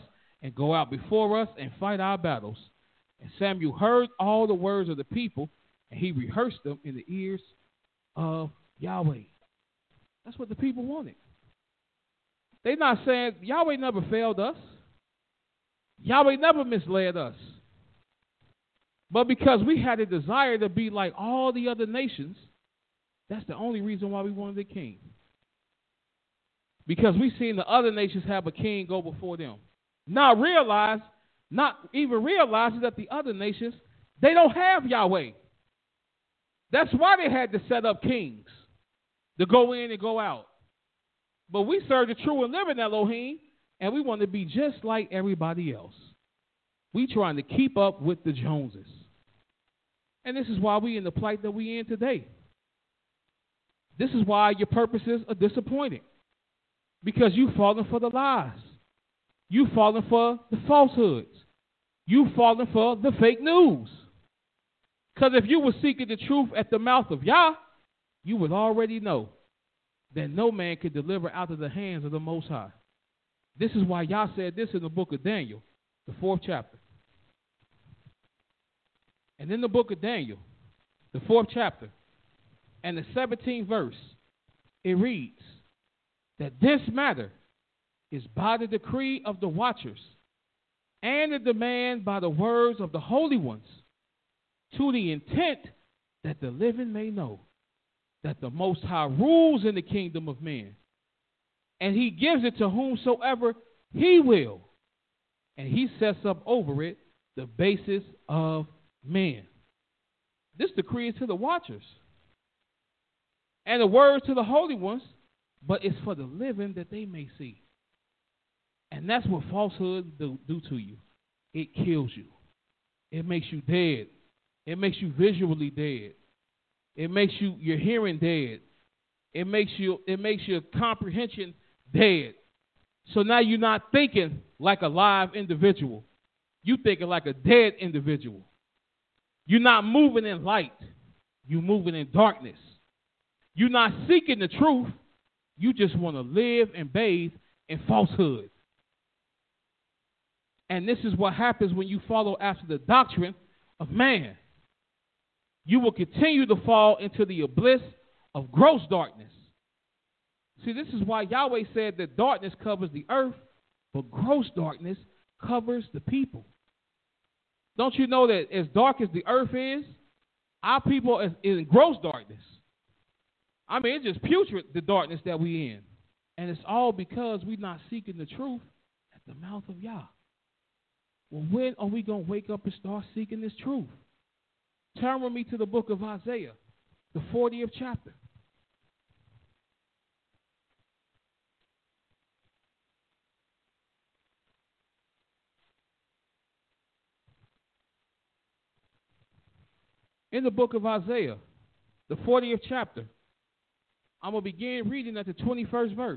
and go out before us and fight our battles. And Samuel heard all the words of the people, and he rehearsed them in the ears of Yahweh. That's what the people wanted. They're not saying, Yahweh never failed us. Yahweh never misled us. But because we had a desire to be like all the other nations, that's the only reason why we wanted a king. Because we seen the other nations have a king go before them. Not even realizing that the other nations, they don't have Yahweh. That's why they had to set up kings to go in and go out. But we serve the true and living Elohim, and we want to be just like everybody else. We trying to keep up with the Joneses. And this is why we in the plight that we in today. This is why your purposes are disappointed. Because you falling for the lies. You falling for the falsehoods. You falling for the fake news. Because if you were seeking the truth at the mouth of Yah, you would already know that no man could deliver out of the hands of the Most High. This is why Yah said this in the book of Daniel, the 4th chapter. And in the book of Daniel, the 4th chapter, and the 17th verse, it reads that this matter is by the decree of the watchers and the demand by the words of the holy ones, to the intent that the living may know that the Most High rules in the kingdom of men, and he gives it to whomsoever he will, and he sets up over it the basis of men. This decree is to the watchers, and the words to the holy ones, but it's for the living that they may see. And that's what falsehood do to you. It kills you. It makes you dead. It makes you visually dead. It makes your hearing dead. It makes your comprehension dead. So now you're not thinking like a live individual. You're thinking like a dead individual. You're not moving in light. You're moving in darkness. You're not seeking the truth. You just want to live and bathe in falsehood. And this is what happens when you follow after the doctrine of man. You will continue to fall into the abyss of gross darkness. See, this is why Yahweh said that darkness covers the earth, but gross darkness covers the people. Don't you know that as dark as the earth is, our people is in gross darkness? I mean, it's just putrid, the darkness that we in. And it's all because we're not seeking the truth at the mouth of Yah. Well, when are we going to wake up and start seeking this truth? Turn with me to the book of Isaiah, the 40th chapter. In the book of Isaiah, the 40th chapter, I'm going to begin reading at the 21st verse.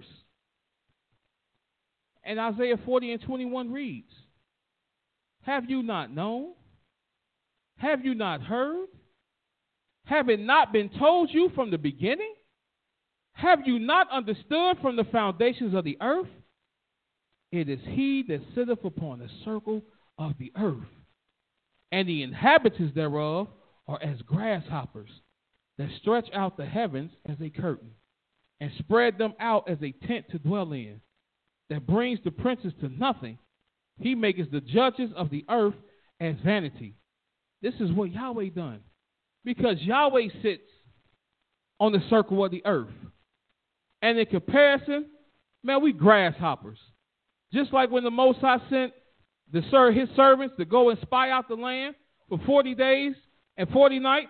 And Isaiah 40 and 21 reads, "Have you not known? Have you not heard? Have it not been told you from the beginning? Have you not understood from the foundations of the earth? It is he that sitteth upon the circle of the earth, and the inhabitants thereof are as grasshoppers, that stretch out the heavens as a curtain, and spread them out as a tent to dwell in, that brings the princes to nothing. He maketh the judges of the earth as vanity." This is what Yahweh done. Because Yahweh sits on the circle of the earth. And in comparison, man, we grasshoppers. Just like when the Most High sent his servants to go and spy out the land for 40 days and 40 nights.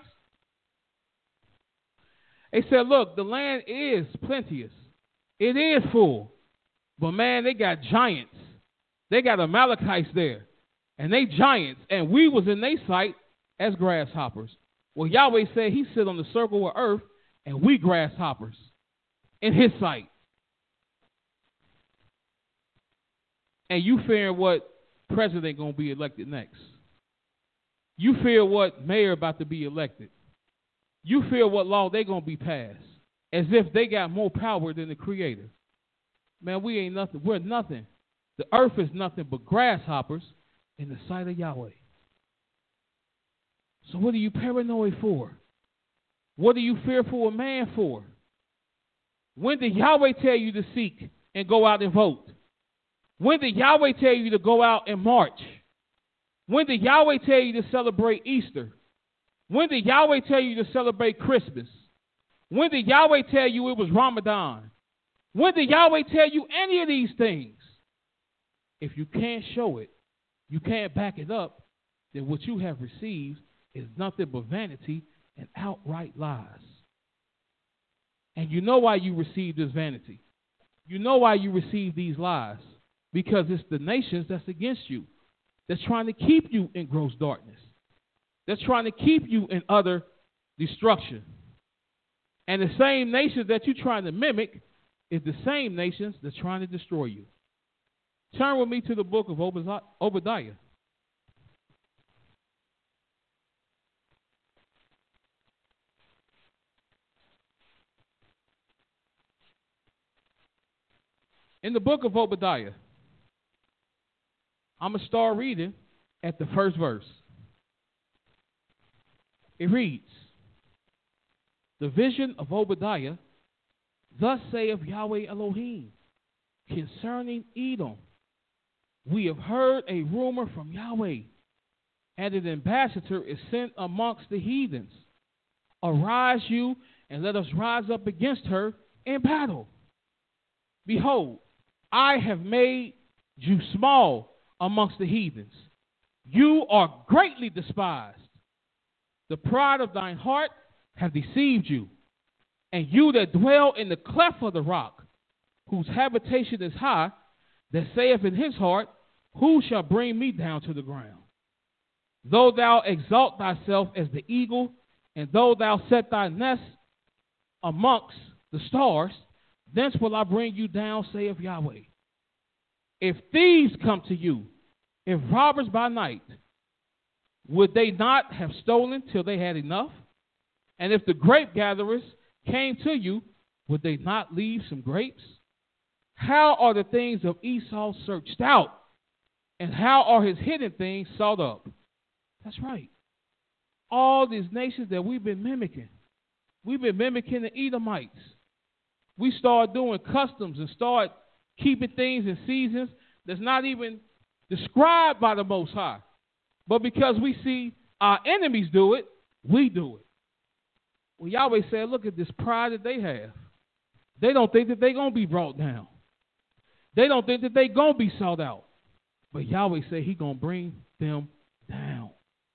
They said, look, the land is plenteous. It is full. But man, they got giants. They got Amalekites there. And they giants. And we was in their sight as grasshoppers. Well, Yahweh said he sit on the circle of earth and we grasshoppers in his sight. And you fearing what president going to be elected next. You fear what mayor about to be elected. You fear what law they going to be passed. As if they got more power than the creator. Man, we ain't nothing. We're nothing. The earth is nothing but grasshoppers in the sight of Yahweh. So what are you paranoid for? What are you fearful of man for? When did Yahweh tell you to seek and go out and vote? When did Yahweh tell you to go out and march? When did Yahweh tell you to celebrate Easter? When did Yahweh tell you to celebrate Christmas? When did Yahweh tell you it was Ramadan? When did Yahweh tell you any of these things? If you can't show it, you can't back it up, then what you have received is nothing but vanity and outright lies. And you know why you received this vanity. You know why you received these lies. Because it's the nations that's against you, that's trying to keep you in gross darkness, that's trying to keep you in utter destruction. And the same nations that you're trying to mimic is the same nations that's trying to destroy you. Turn with me to the book of Obadiah. In the book of Obadiah, I'm going to start reading at the first verse. It reads, "The vision of Obadiah, thus saith Yahweh Elohim, concerning Edom. We have heard a rumor from Yahweh, and an ambassador is sent amongst the heathens. Arise you, and let us rise up against her in battle. Behold, I have made you small amongst the heathens. You are greatly despised. The pride of thine heart hath deceived you. And you that dwell in the cleft of the rock, whose habitation is high, that saith in his heart, who shall bring me down to the ground? Though thou exalt thyself as the eagle, and though thou set thy nest amongst the stars, thence will I bring you down, saith Yahweh. If thieves come to you, if robbers by night, would they not have stolen till they had enough? And if the grape gatherers came to you, would they not leave some grapes? How are the things of Esau searched out? And how are his hidden things sought up?" That's right. All these nations that we've been mimicking the Edomites. We start doing customs and start keeping things in seasons that's not even described by the Most High. But because we see our enemies do it, we do it. Well, Yahweh said, look at this pride that they have. They don't think that they're going to be brought down. They don't think that they're going to be sought out. But Yahweh said he's going to bring them down.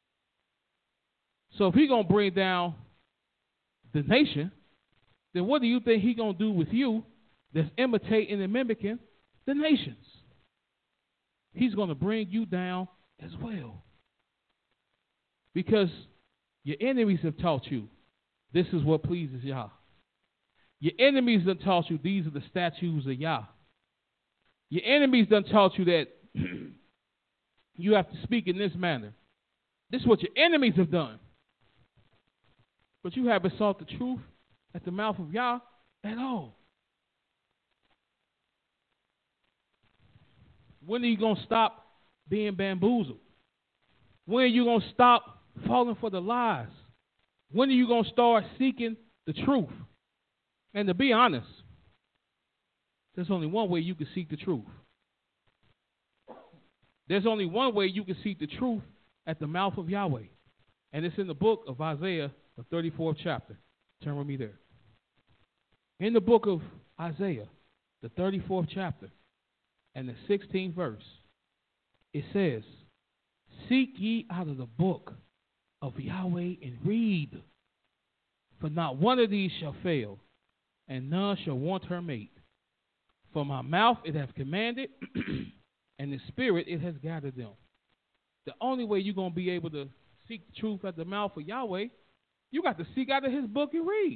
So if he's going to bring down the nation, then what do you think he's going to do with you that's imitating and mimicking the nations? He's going to bring you down as well. Because your enemies have taught you this is what pleases Yah. Your enemies have taught you these are the statutes of Yah. Your enemies done taught you that you have to speak in this manner. This is what your enemies have done. But you haven't sought the truth at the mouth of Yah at all. When are you going to stop being bamboozled? When are you going to stop falling for the lies? When are you going to start seeking the truth? And to be honest, there's only one way you can seek the truth. There's only one way you can seek the truth at the mouth of Yahweh. And it's in the book of Isaiah, the 34th chapter. Turn with me there. In the book of Isaiah, the 34th chapter, and the 16th verse, it says, "Seek ye out of the book of Yahweh and read, for not one of these shall fail, and none shall want her mate. For my mouth it hath commanded, and the spirit it has gathered them." The only way you're going to be able to seek the truth at the mouth of Yahweh, you got to seek out of his book and read.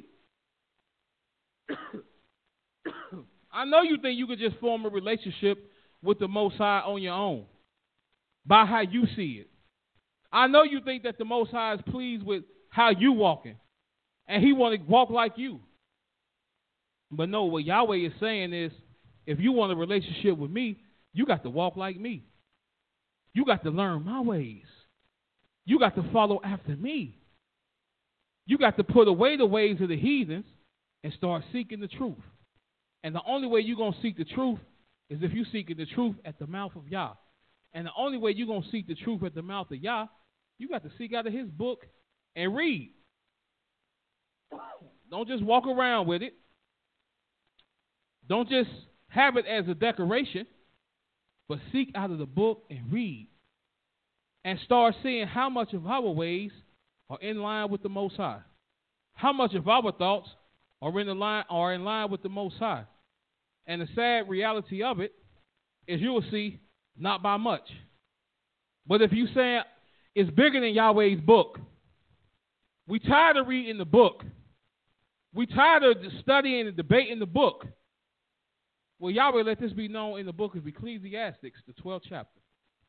I know you think you could just form a relationship with the Most High on your own, by how you see it. I know you think that the Most High is pleased with how you walking, and he want to walk like you. But no, what Yahweh is saying is, if you want a relationship with me, You got to walk like me. You got to learn my ways. You got to follow after me. You got to put away the ways of the heathens and start seeking the truth. And the only way you're going to seek the truth is if you're seeking the truth at the mouth of Yah. And the only way you're going to seek the truth at the mouth of Yah, you got to seek out of his book and read. Don't just walk around with it. Don't just have it as a decoration, but seek out of the book and read. And start seeing how much of our ways are in line with the Most High. How much of our thoughts are in line with the Most High. And the sad reality of it is you will see not by much. But if you say it's bigger than Yahweh's book, we tired of reading the book. We tired of studying and debating the book. Well, Yahweh let this be known in the book of Ecclesiastes, the 12th chapter.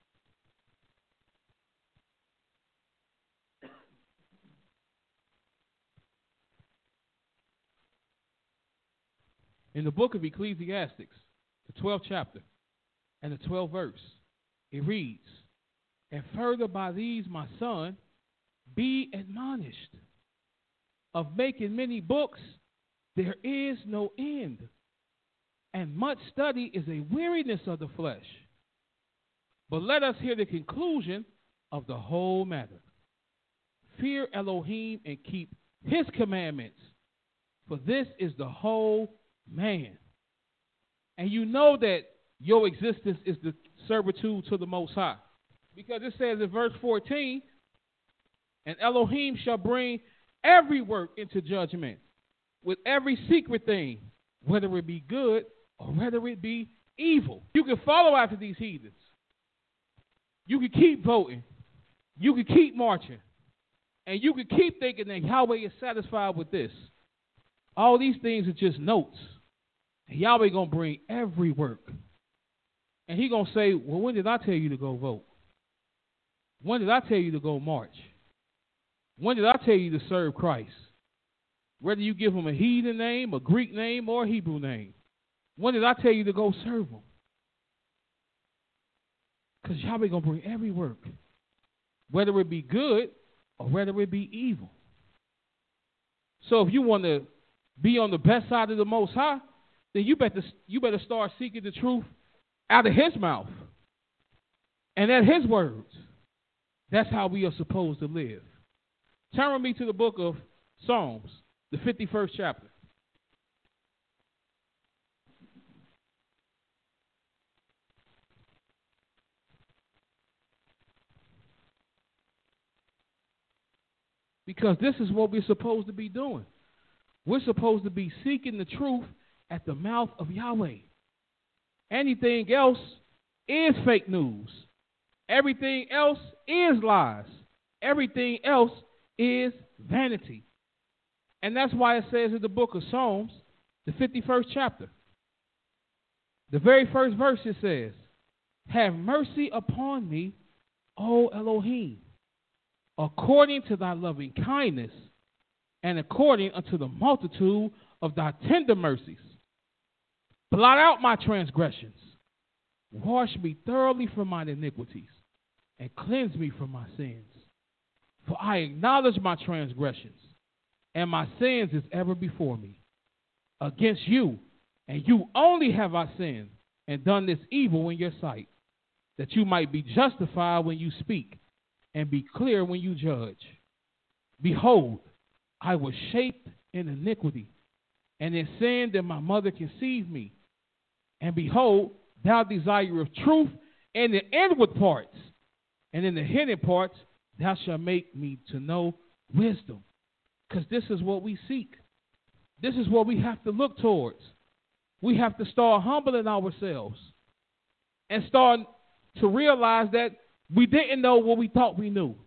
In the book of Ecclesiastes, the 12th chapter and the 12th verse, it reads, "And further by these, my son, be admonished. Of making many books, there is no end. And much study is a weariness of the flesh. But let us hear the conclusion of the whole matter. Fear Elohim and keep his commandments, for this is the whole man." And you know that your existence is the servitude to the Most High. Because it says in verse 14, "And Elohim shall bring every work into judgment with every secret thing, whether it be good or whether it be evil." You can follow after these heathens. You can keep voting. You can keep marching. And you can keep thinking that Yahweh is satisfied with this. All these things are just notes. And Yahweh going to bring every work. And he going to say, well, when did I tell you to go vote? When did I tell you to go march? When did I tell you to serve Christ? Whether you give him a heathen name, a Greek name, or a Hebrew name. When did I tell you to go serve him? Because Yahweh going to bring every work. Whether it be good or whether it be evil. So if you want to be on the best side of the Most High, then you better start seeking the truth out of his mouth and at his words. That's how we are supposed to live. Turn with me to the book of Psalms, the 51st chapter. Because this is what we're supposed to be doing. We're supposed to be seeking the truth at the mouth of Yahweh. Anything else is fake news. Everything else is lies. Everything else is vanity. And that's why it says in the book of Psalms, the 51st chapter, the very first verse, it says, "Have mercy upon me, O Elohim, according to thy loving kindness, and according unto the multitude of thy tender mercies. Blot out my transgressions. Wash me thoroughly from mine iniquities, and cleanse me from my sins. For I acknowledge my transgressions, and my sins is ever before me. Against you, and you only have I sinned, and done this evil in your sight, that you might be justified when you speak, and be clear when you judge. Behold, I was shaped in iniquity, and in sin did my mother conceive me. And behold, thou desirest truth in the inward parts, and in the hidden parts thou shalt make me to know wisdom." Because this is what we seek. This is what we have to look towards. We have to start humbling ourselves and start to realize that we didn't know what we thought we knew.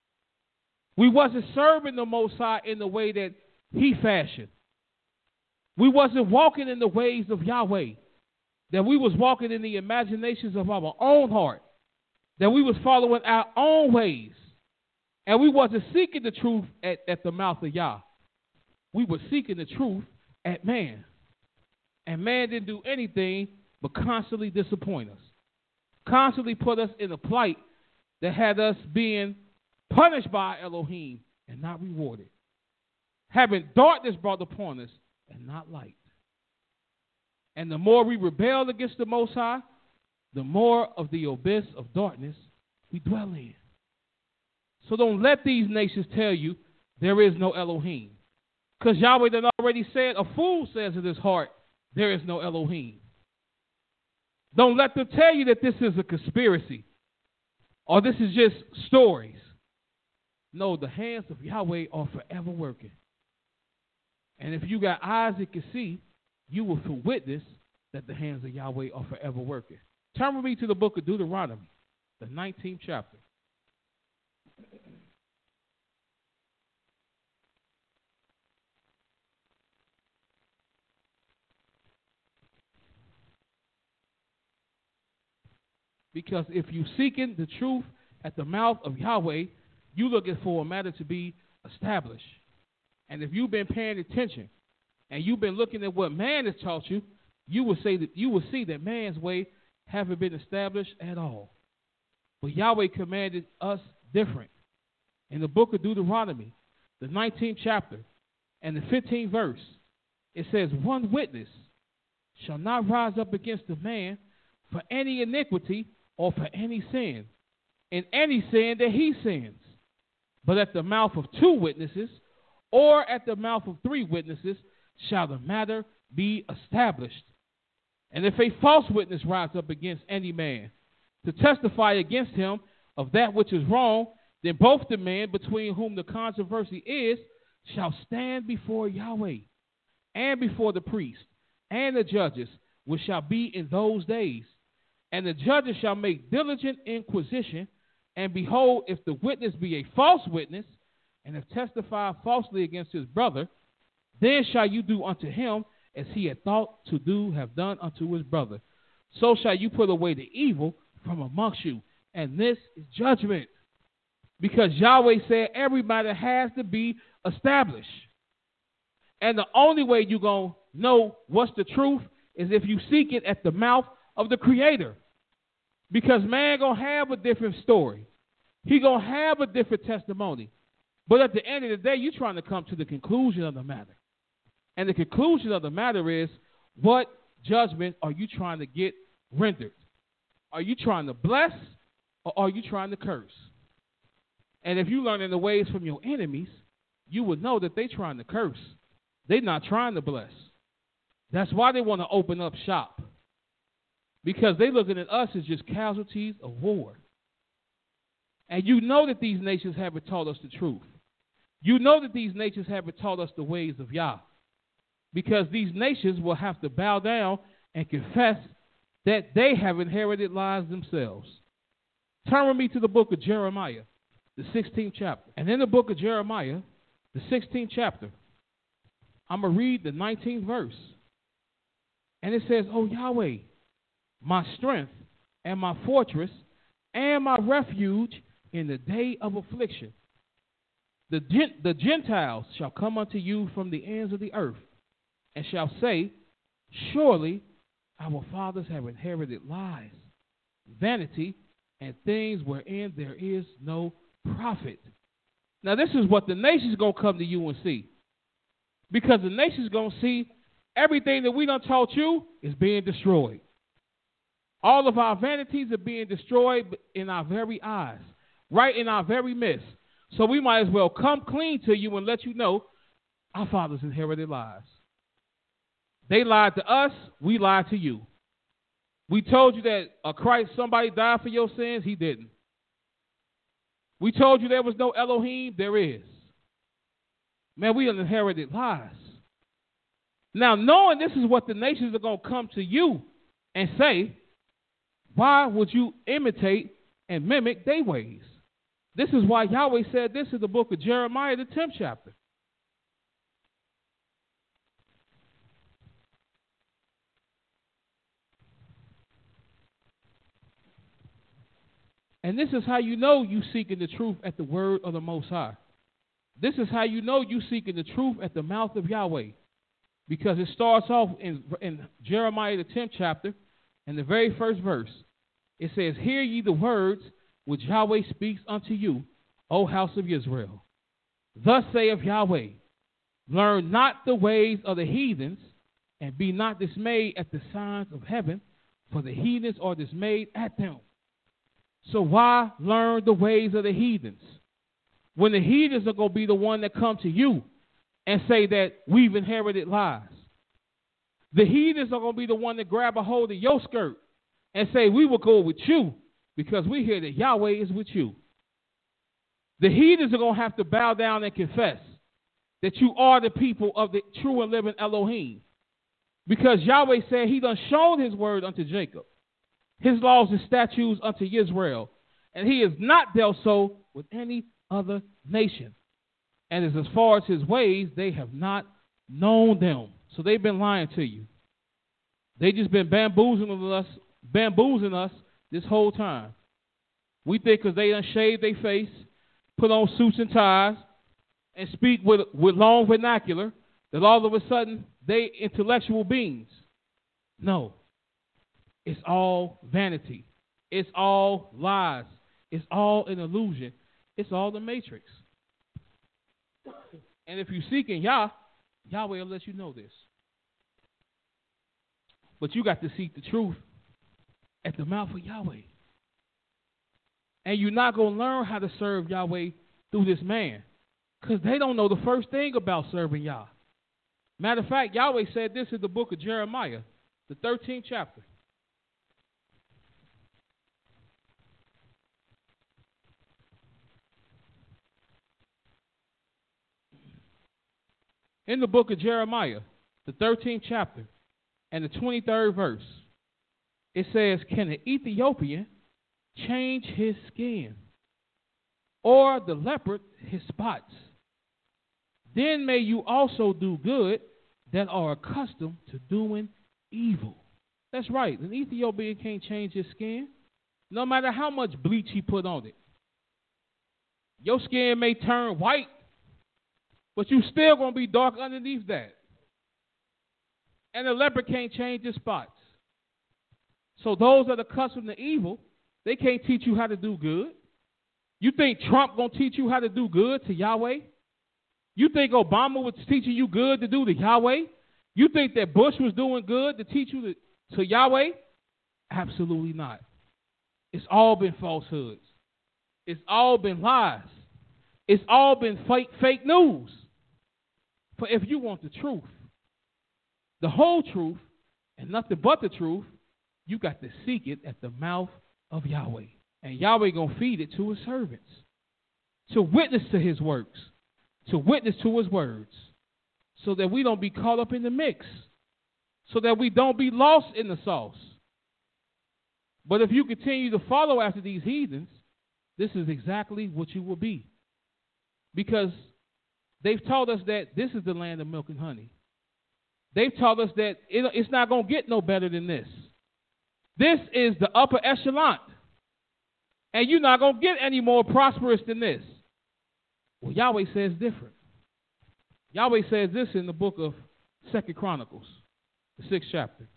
We wasn't serving the Most High in the way that he fashioned. We wasn't walking in the ways of Yahweh. That we was walking in the imaginations of our own heart. That we was following our own ways. And we wasn't seeking the truth at the mouth of Yah. We were seeking the truth at man. And man didn't do anything but constantly disappoint us. constantly put us in a plight that had us being punished by Elohim and not rewarded. Having darkness brought upon us and not light. And the more we rebel against the Most High, the more of the abyss of darkness we dwell in. So don't let these nations tell you there is no Elohim. Because Yahweh done already said, a fool says in his heart, there is no Elohim. Don't let them tell you that this is a conspiracy or this is just stories. No, the hands of Yahweh are forever working. And if you got eyes that can see, you will witness that the hands of Yahweh are forever working. Turn with me to the book of Deuteronomy, the 19th chapter. Because if you seeking the truth at the mouth of Yahweh, you looking for a matter to be established. And if you've been paying attention and you've been looking at what man has taught you, you will see that man's way haven't been established at all. But Yahweh commanded us different. In the book of Deuteronomy, the 19th chapter and the 15th verse, it says, one witness shall not rise up against a man for any iniquity or for any sin, in any sin that he sins. But at the mouth of two witnesses, or at the mouth of three witnesses, shall the matter be established. And if a false witness rise up against any man to testify against him of that which is wrong, then both the man between whom the controversy is shall stand before Yahweh and before the priest and the judges, which shall be in those days. And the judges shall make diligent inquisition, and behold, if the witness be a false witness, and have testified falsely against his brother, then shall you do unto him as he had thought to do, have done unto his brother. So shall you put away the evil from amongst you. And this is judgment. Because Yahweh said everybody has to be established. And the only way you're going to know what's the truth is if you seek it at the mouth of the Creator. Because man going to have a different story. He going to have a different testimony. But at the end of the day, you're trying to come to the conclusion of the matter. And the conclusion of the matter is, what judgment are you trying to get rendered? Are you trying to bless or are you trying to curse? And if you learn in the ways from your enemies, you would know that they're trying to curse. They're not trying to bless. That's why they want to open up shop. Because they're looking at us as just casualties of war. And you know that these nations haven't taught us the truth. You know that these nations haven't taught us the ways of Yah. Because these nations will have to bow down and confess that they have inherited lies themselves. Turn with me to the book of Jeremiah, the 16th chapter. And in the book of Jeremiah, the 16th chapter, I'm going to read the 19th verse. And it says, O Yahweh, my strength and my fortress and my refuge in the day of affliction. The Gentiles shall come unto you from the ends of the earth, and shall say, surely our fathers have inherited lies, vanity, and things wherein there is no profit. Now this is what the nation's going to come to you and see. Because the nation's going to see everything that we done taught you is being destroyed. All of our vanities are being destroyed in our very eyes, right in our very midst. So we might as well come clean to you and let you know our fathers inherited lies. They lied to us, we lied to you. We told you that Christ, somebody died for your sins, he didn't. We told you there was no Elohim, there is. Man, we inherited lies. Now, knowing this is what the nations are going to come to you and say, why would you imitate and mimic their ways? This is why Yahweh said this in the book of Jeremiah, the 10th chapter. And this is how you know you seeking the truth at the word of the Most High. This is how you know you seeking the truth at the mouth of Yahweh. Because it starts off in Jeremiah, the 10th chapter, and the very first verse. It says, hear ye the words which Yahweh speaks unto you, O house of Israel. Thus saith Yahweh, learn not the ways of the heathens, and be not dismayed at the signs of heaven, for the heathens are dismayed at them. So why learn the ways of the heathens? When the heathens are going to be the one that come to you and say that we've inherited lies. The heathens are going to be the one that grab a hold of your skirt and say we will go with you because we hear that Yahweh is with you. The heathens are going to have to bow down and confess that you are the people of the true and living Elohim. Because Yahweh said he done shown his word unto Jacob, his laws and statutes unto Israel, and he has not dealt so with any other nation. And as far as his ways, they have not known them. So they've been lying to you. They just been bamboozling us this whole time. We think because they done shaved their face, put on suits and ties, and speak with long vernacular, that all of a sudden they intellectual beings. No. It's all vanity. It's all lies. It's all an illusion. It's all the matrix. And if you're seeking Yahweh will let you know this. But you got to seek the truth at the mouth of Yahweh. And you're not going to learn how to serve Yahweh through this man, because they don't know the first thing about serving Yah. Matter of fact, Yahweh said this in the book of Jeremiah, the 13th chapter. In the book of Jeremiah, the 13th chapter, and the 23rd verse, it says, can an Ethiopian change his skin, or the leopard his spots? Then may you also do good that are accustomed to doing evil. That's right. An Ethiopian can't change his skin, no matter how much bleach he put on it. Your skin may turn white, but you still going to be dark underneath that. And the leopard can't change his spots. So those that are accustomed to evil, they can't teach you how to do good. You think Trump going to teach you how to do good to Yahweh? You think Obama was teaching you good to do to Yahweh? You think that Bush was doing good to teach you to Yahweh? Absolutely not. It's all been falsehoods. It's all been lies. It's all been fake news. For if you want the truth, the whole truth, and nothing but the truth, you got to seek it at the mouth of Yahweh. And Yahweh going to feed it to his servants, to witness to his works, to witness to his words, so that we don't be caught up in the mix, so that we don't be lost in the sauce. But if you continue to follow after these heathens, this is exactly what you will be. Because they've taught us that this is the land of milk and honey. They've taught us that it's not going to get no better than this. This is the upper echelon. And you're not going to get any more prosperous than this. Well, Yahweh says different. Yahweh says this in the book of 2 Chronicles, the 6th chapter.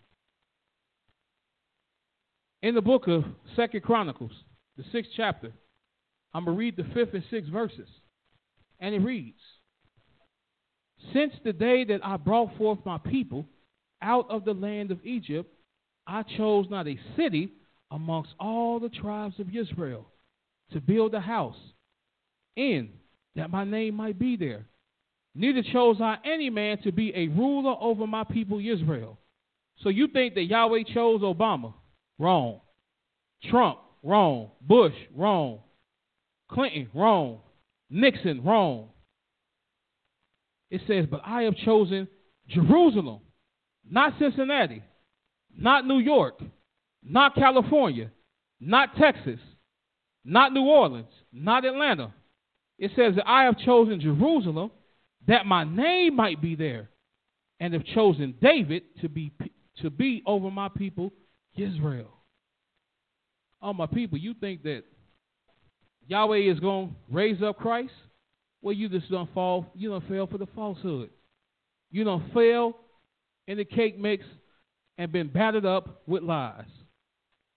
In the book of 2 Chronicles, the 6th chapter, I'm going to read the 5th and 6th verses. And it reads, since the day that I brought forth my people out of the land of Egypt, I chose not a city amongst all the tribes of Israel to build a house in, that my name might be there. Neither chose I any man to be a ruler over my people Israel. So you think that Yahweh chose Obama? Wrong. Trump? Wrong. Bush? Wrong. Clinton? Wrong. Nixon? Wrong. It says, but I have chosen Jerusalem, not Cincinnati, not New York, not California, not Texas, not New Orleans, not Atlanta. It says that I have chosen Jerusalem that my name might be there, and have chosen David to be over my people Israel. Oh, my people, you think that Yahweh is going to raise up Christ? Well, you just don't fall. You don't fail for the falsehood. You don't fail in the cake mix and been battered up with lies.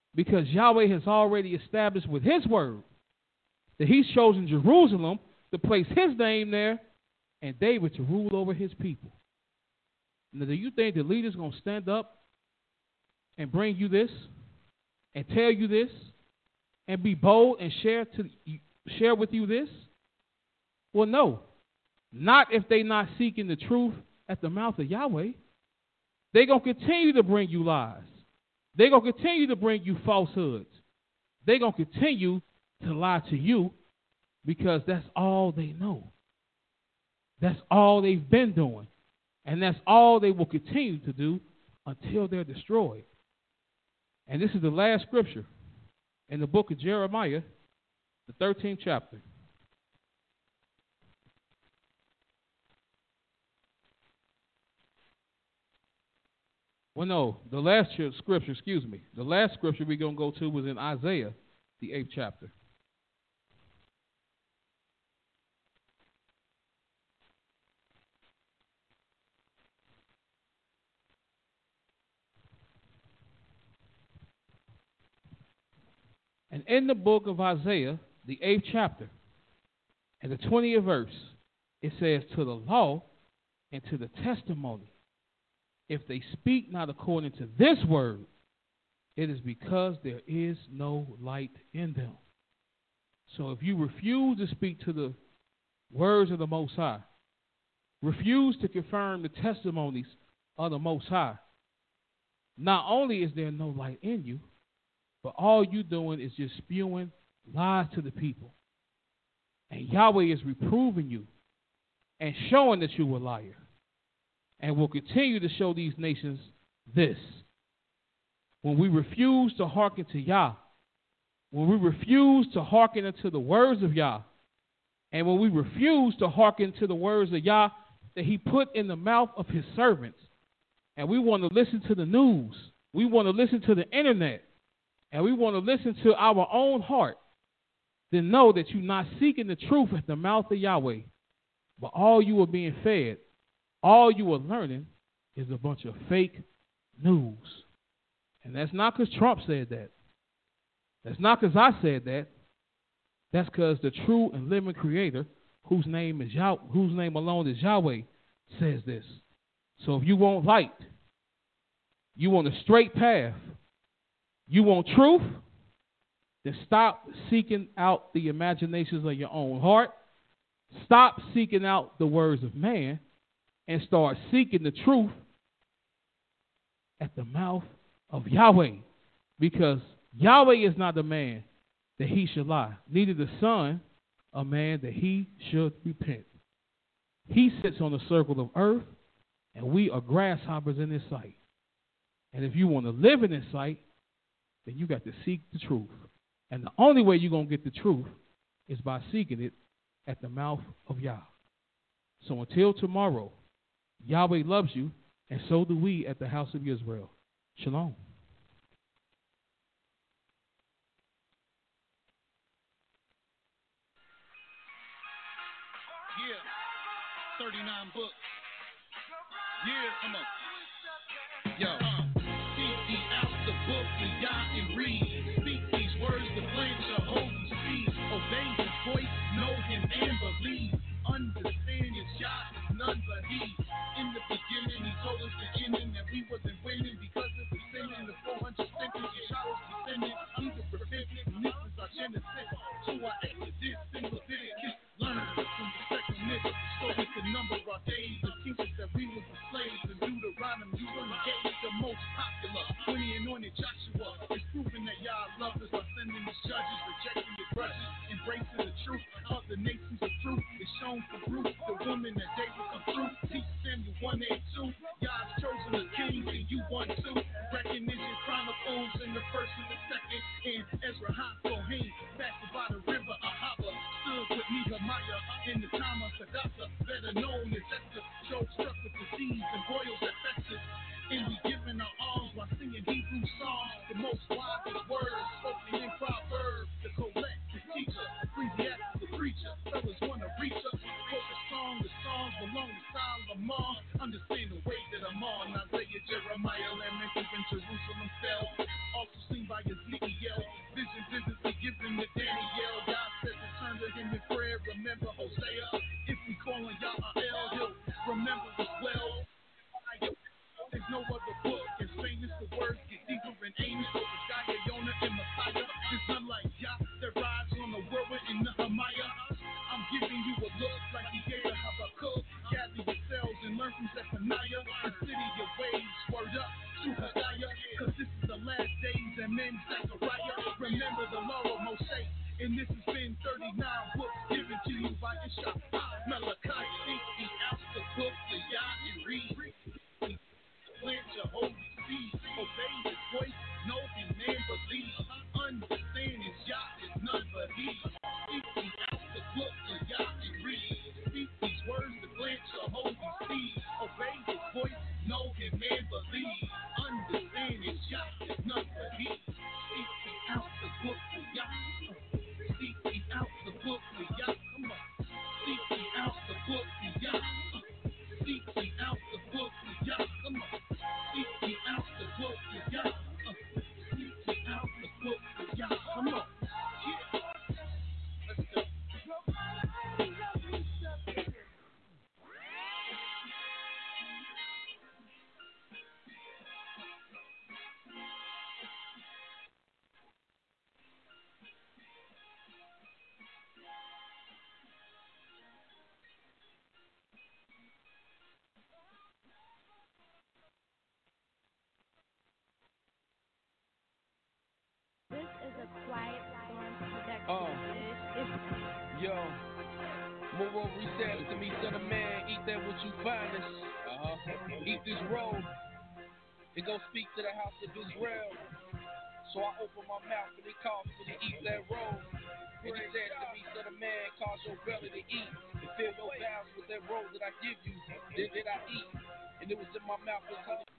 because Yahweh has already established with his word that he's chosen Jerusalem to place his name there and David to rule over his people. Now, do you think the leader's going to stand up and bring you this and tell you this and be bold and share with you this? Well, no. Not if they're not seeking the truth at the mouth of Yahweh. They're going to continue to bring you lies. They're going to continue to bring you falsehoods. They're going to continue to lie to you because that's all they know. That's all they've been doing. And that's all they will continue to do until they're destroyed. And this is the last scripture in the book of Jeremiah, the 13th chapter. Well, no, the last scripture, the last scripture we're going to go to was in Isaiah, the 8th chapter. And in the book of Isaiah, the 8th chapter, and the 20th verse, it says, to the law and to the testimony, if they speak not according to this word, it is because there is no light in them. So if you refuse to speak to the words of the Most High, refuse to confirm the testimonies of the Most High, not only is there no light in you, but all you're doing is just spewing lies to the people. And Yahweh is reproving you and showing that you're a liar. And will continue to show these nations this. When we refuse to hearken to Yah, when we refuse to hearken unto the words of Yah, and when we refuse to hearken to the words of Yah that he put in the mouth of his servants, and we want to listen to the news, we want to listen to the internet, and we want to listen to our own heart, then know that you're not seeking the truth at the mouth of Yahweh, but all you are being fed, all you are learning is a bunch of fake news. And that's not because Trump said that. That's not because I said that. That's because the true and living Creator, whose name alone is Yahweh, says this. So if you want light, you want a straight path, you want truth, then stop seeking out the imaginations of your own heart. Stop seeking out the words of man and start seeking the truth at the mouth of Yahweh. Because Yahweh is not a man that he should lie, neither the Son of man that he should repent. He sits on the circle of earth, and we are grasshoppers in his sight. And if you want to live in his sight, then you got to seek the truth. And the only way you're going to get the truth is by seeking it at the mouth of Yah. So until tomorrow, Yahweh loves you, and so do we at the house of Israel. Shalom. Yeah, 39 books. Yeah, come on. Yo, seek ye out the book of Yah and read. Speak these words to blanch your holy seed. Obey his voice, know him and believe. Understand his Yah is none but he. In the beginning, he told us beginning that we wasn't winning because of the sinning. The 400 sentence, he shot us descending. Either repentance, and this is our genesis. To our exodus in Leviticus. Learn from the second myth, so we can number our days. The teachers that we was slaves and Deuteronomy, you only gave the most popular. When he anointed Joshua, it's proving that y'all love us by sending the judges, rejecting the grudges, embracing the truth. Of the nations of truth is shown for Ruth, the woman that David come through. Teach Samuel 1:8-2. Y'all's chosen a king and you one too. Recognition Chronicles in the first and the second, and Ezra Kohen, fasted by the river Ahava, stood with Nehemiah in the time of Hadassah, better known as Esther. Job struck with disease and boils that festers. And we giving our alms while singing Hebrew songs. The most wisest words spoken in Proverbs. The collect, the teacher, Ecclesiastes, the preacher. Fellas wanna reach us. Quote the songs belong to silence. Lamar. Understand the way that I'm on. Isaiah, Jeremiah, Lamented in Jerusalem fell. Also seen by Ezekiel. Vision vividly given to Daniel. God said to turn to him in prayer. Remember Hosea. If we call on Yahweh, he'll remember as well. There's no other book as famous. The words get deeper and Amos, Obadiah, Jonah, and Messiah. There's none like Yah that rides on the whirlwind in Nehemiah. I'm giving you a look like he gave a Habakkuk. Gather yourselves and learn from Zephaniah. Consider your ways, word up to Hosea. Cause this is the last days and men Zechariah. Remember the law of Moshe. And this has been 39 books given to you by Ishaq. Malachi, seek ye out the book to Yah and read. Plant your holy seed, obey his voice, know him and believe. Understand his Yah is none but he. Seek ye out the book of Yah and read. Speak these words to plant your holy seed. Obey his voice, know him and believe. Understand his Yah is none but he. Seek ye out the book of Yah. Seek ye out the book of Yah. Come on. Seek ye out the book of Yah. Seek ye out the book of Yah. Come on. Seek ye out the book of Yah. Seek ye out the book of Yah. Come on. Yeah. Let's go. This is a Quiet Storm production. Yo, Moro said to me, son of man, eat that what you finest. Eat this roll. It go speak to the house of Israel. So I open my mouth and it calls me to eat that roll. And he said to me, son of man, cause your belly to eat. And fill your bowels with that roll that I give you. Then did I eat. And it was in my mouth as honey.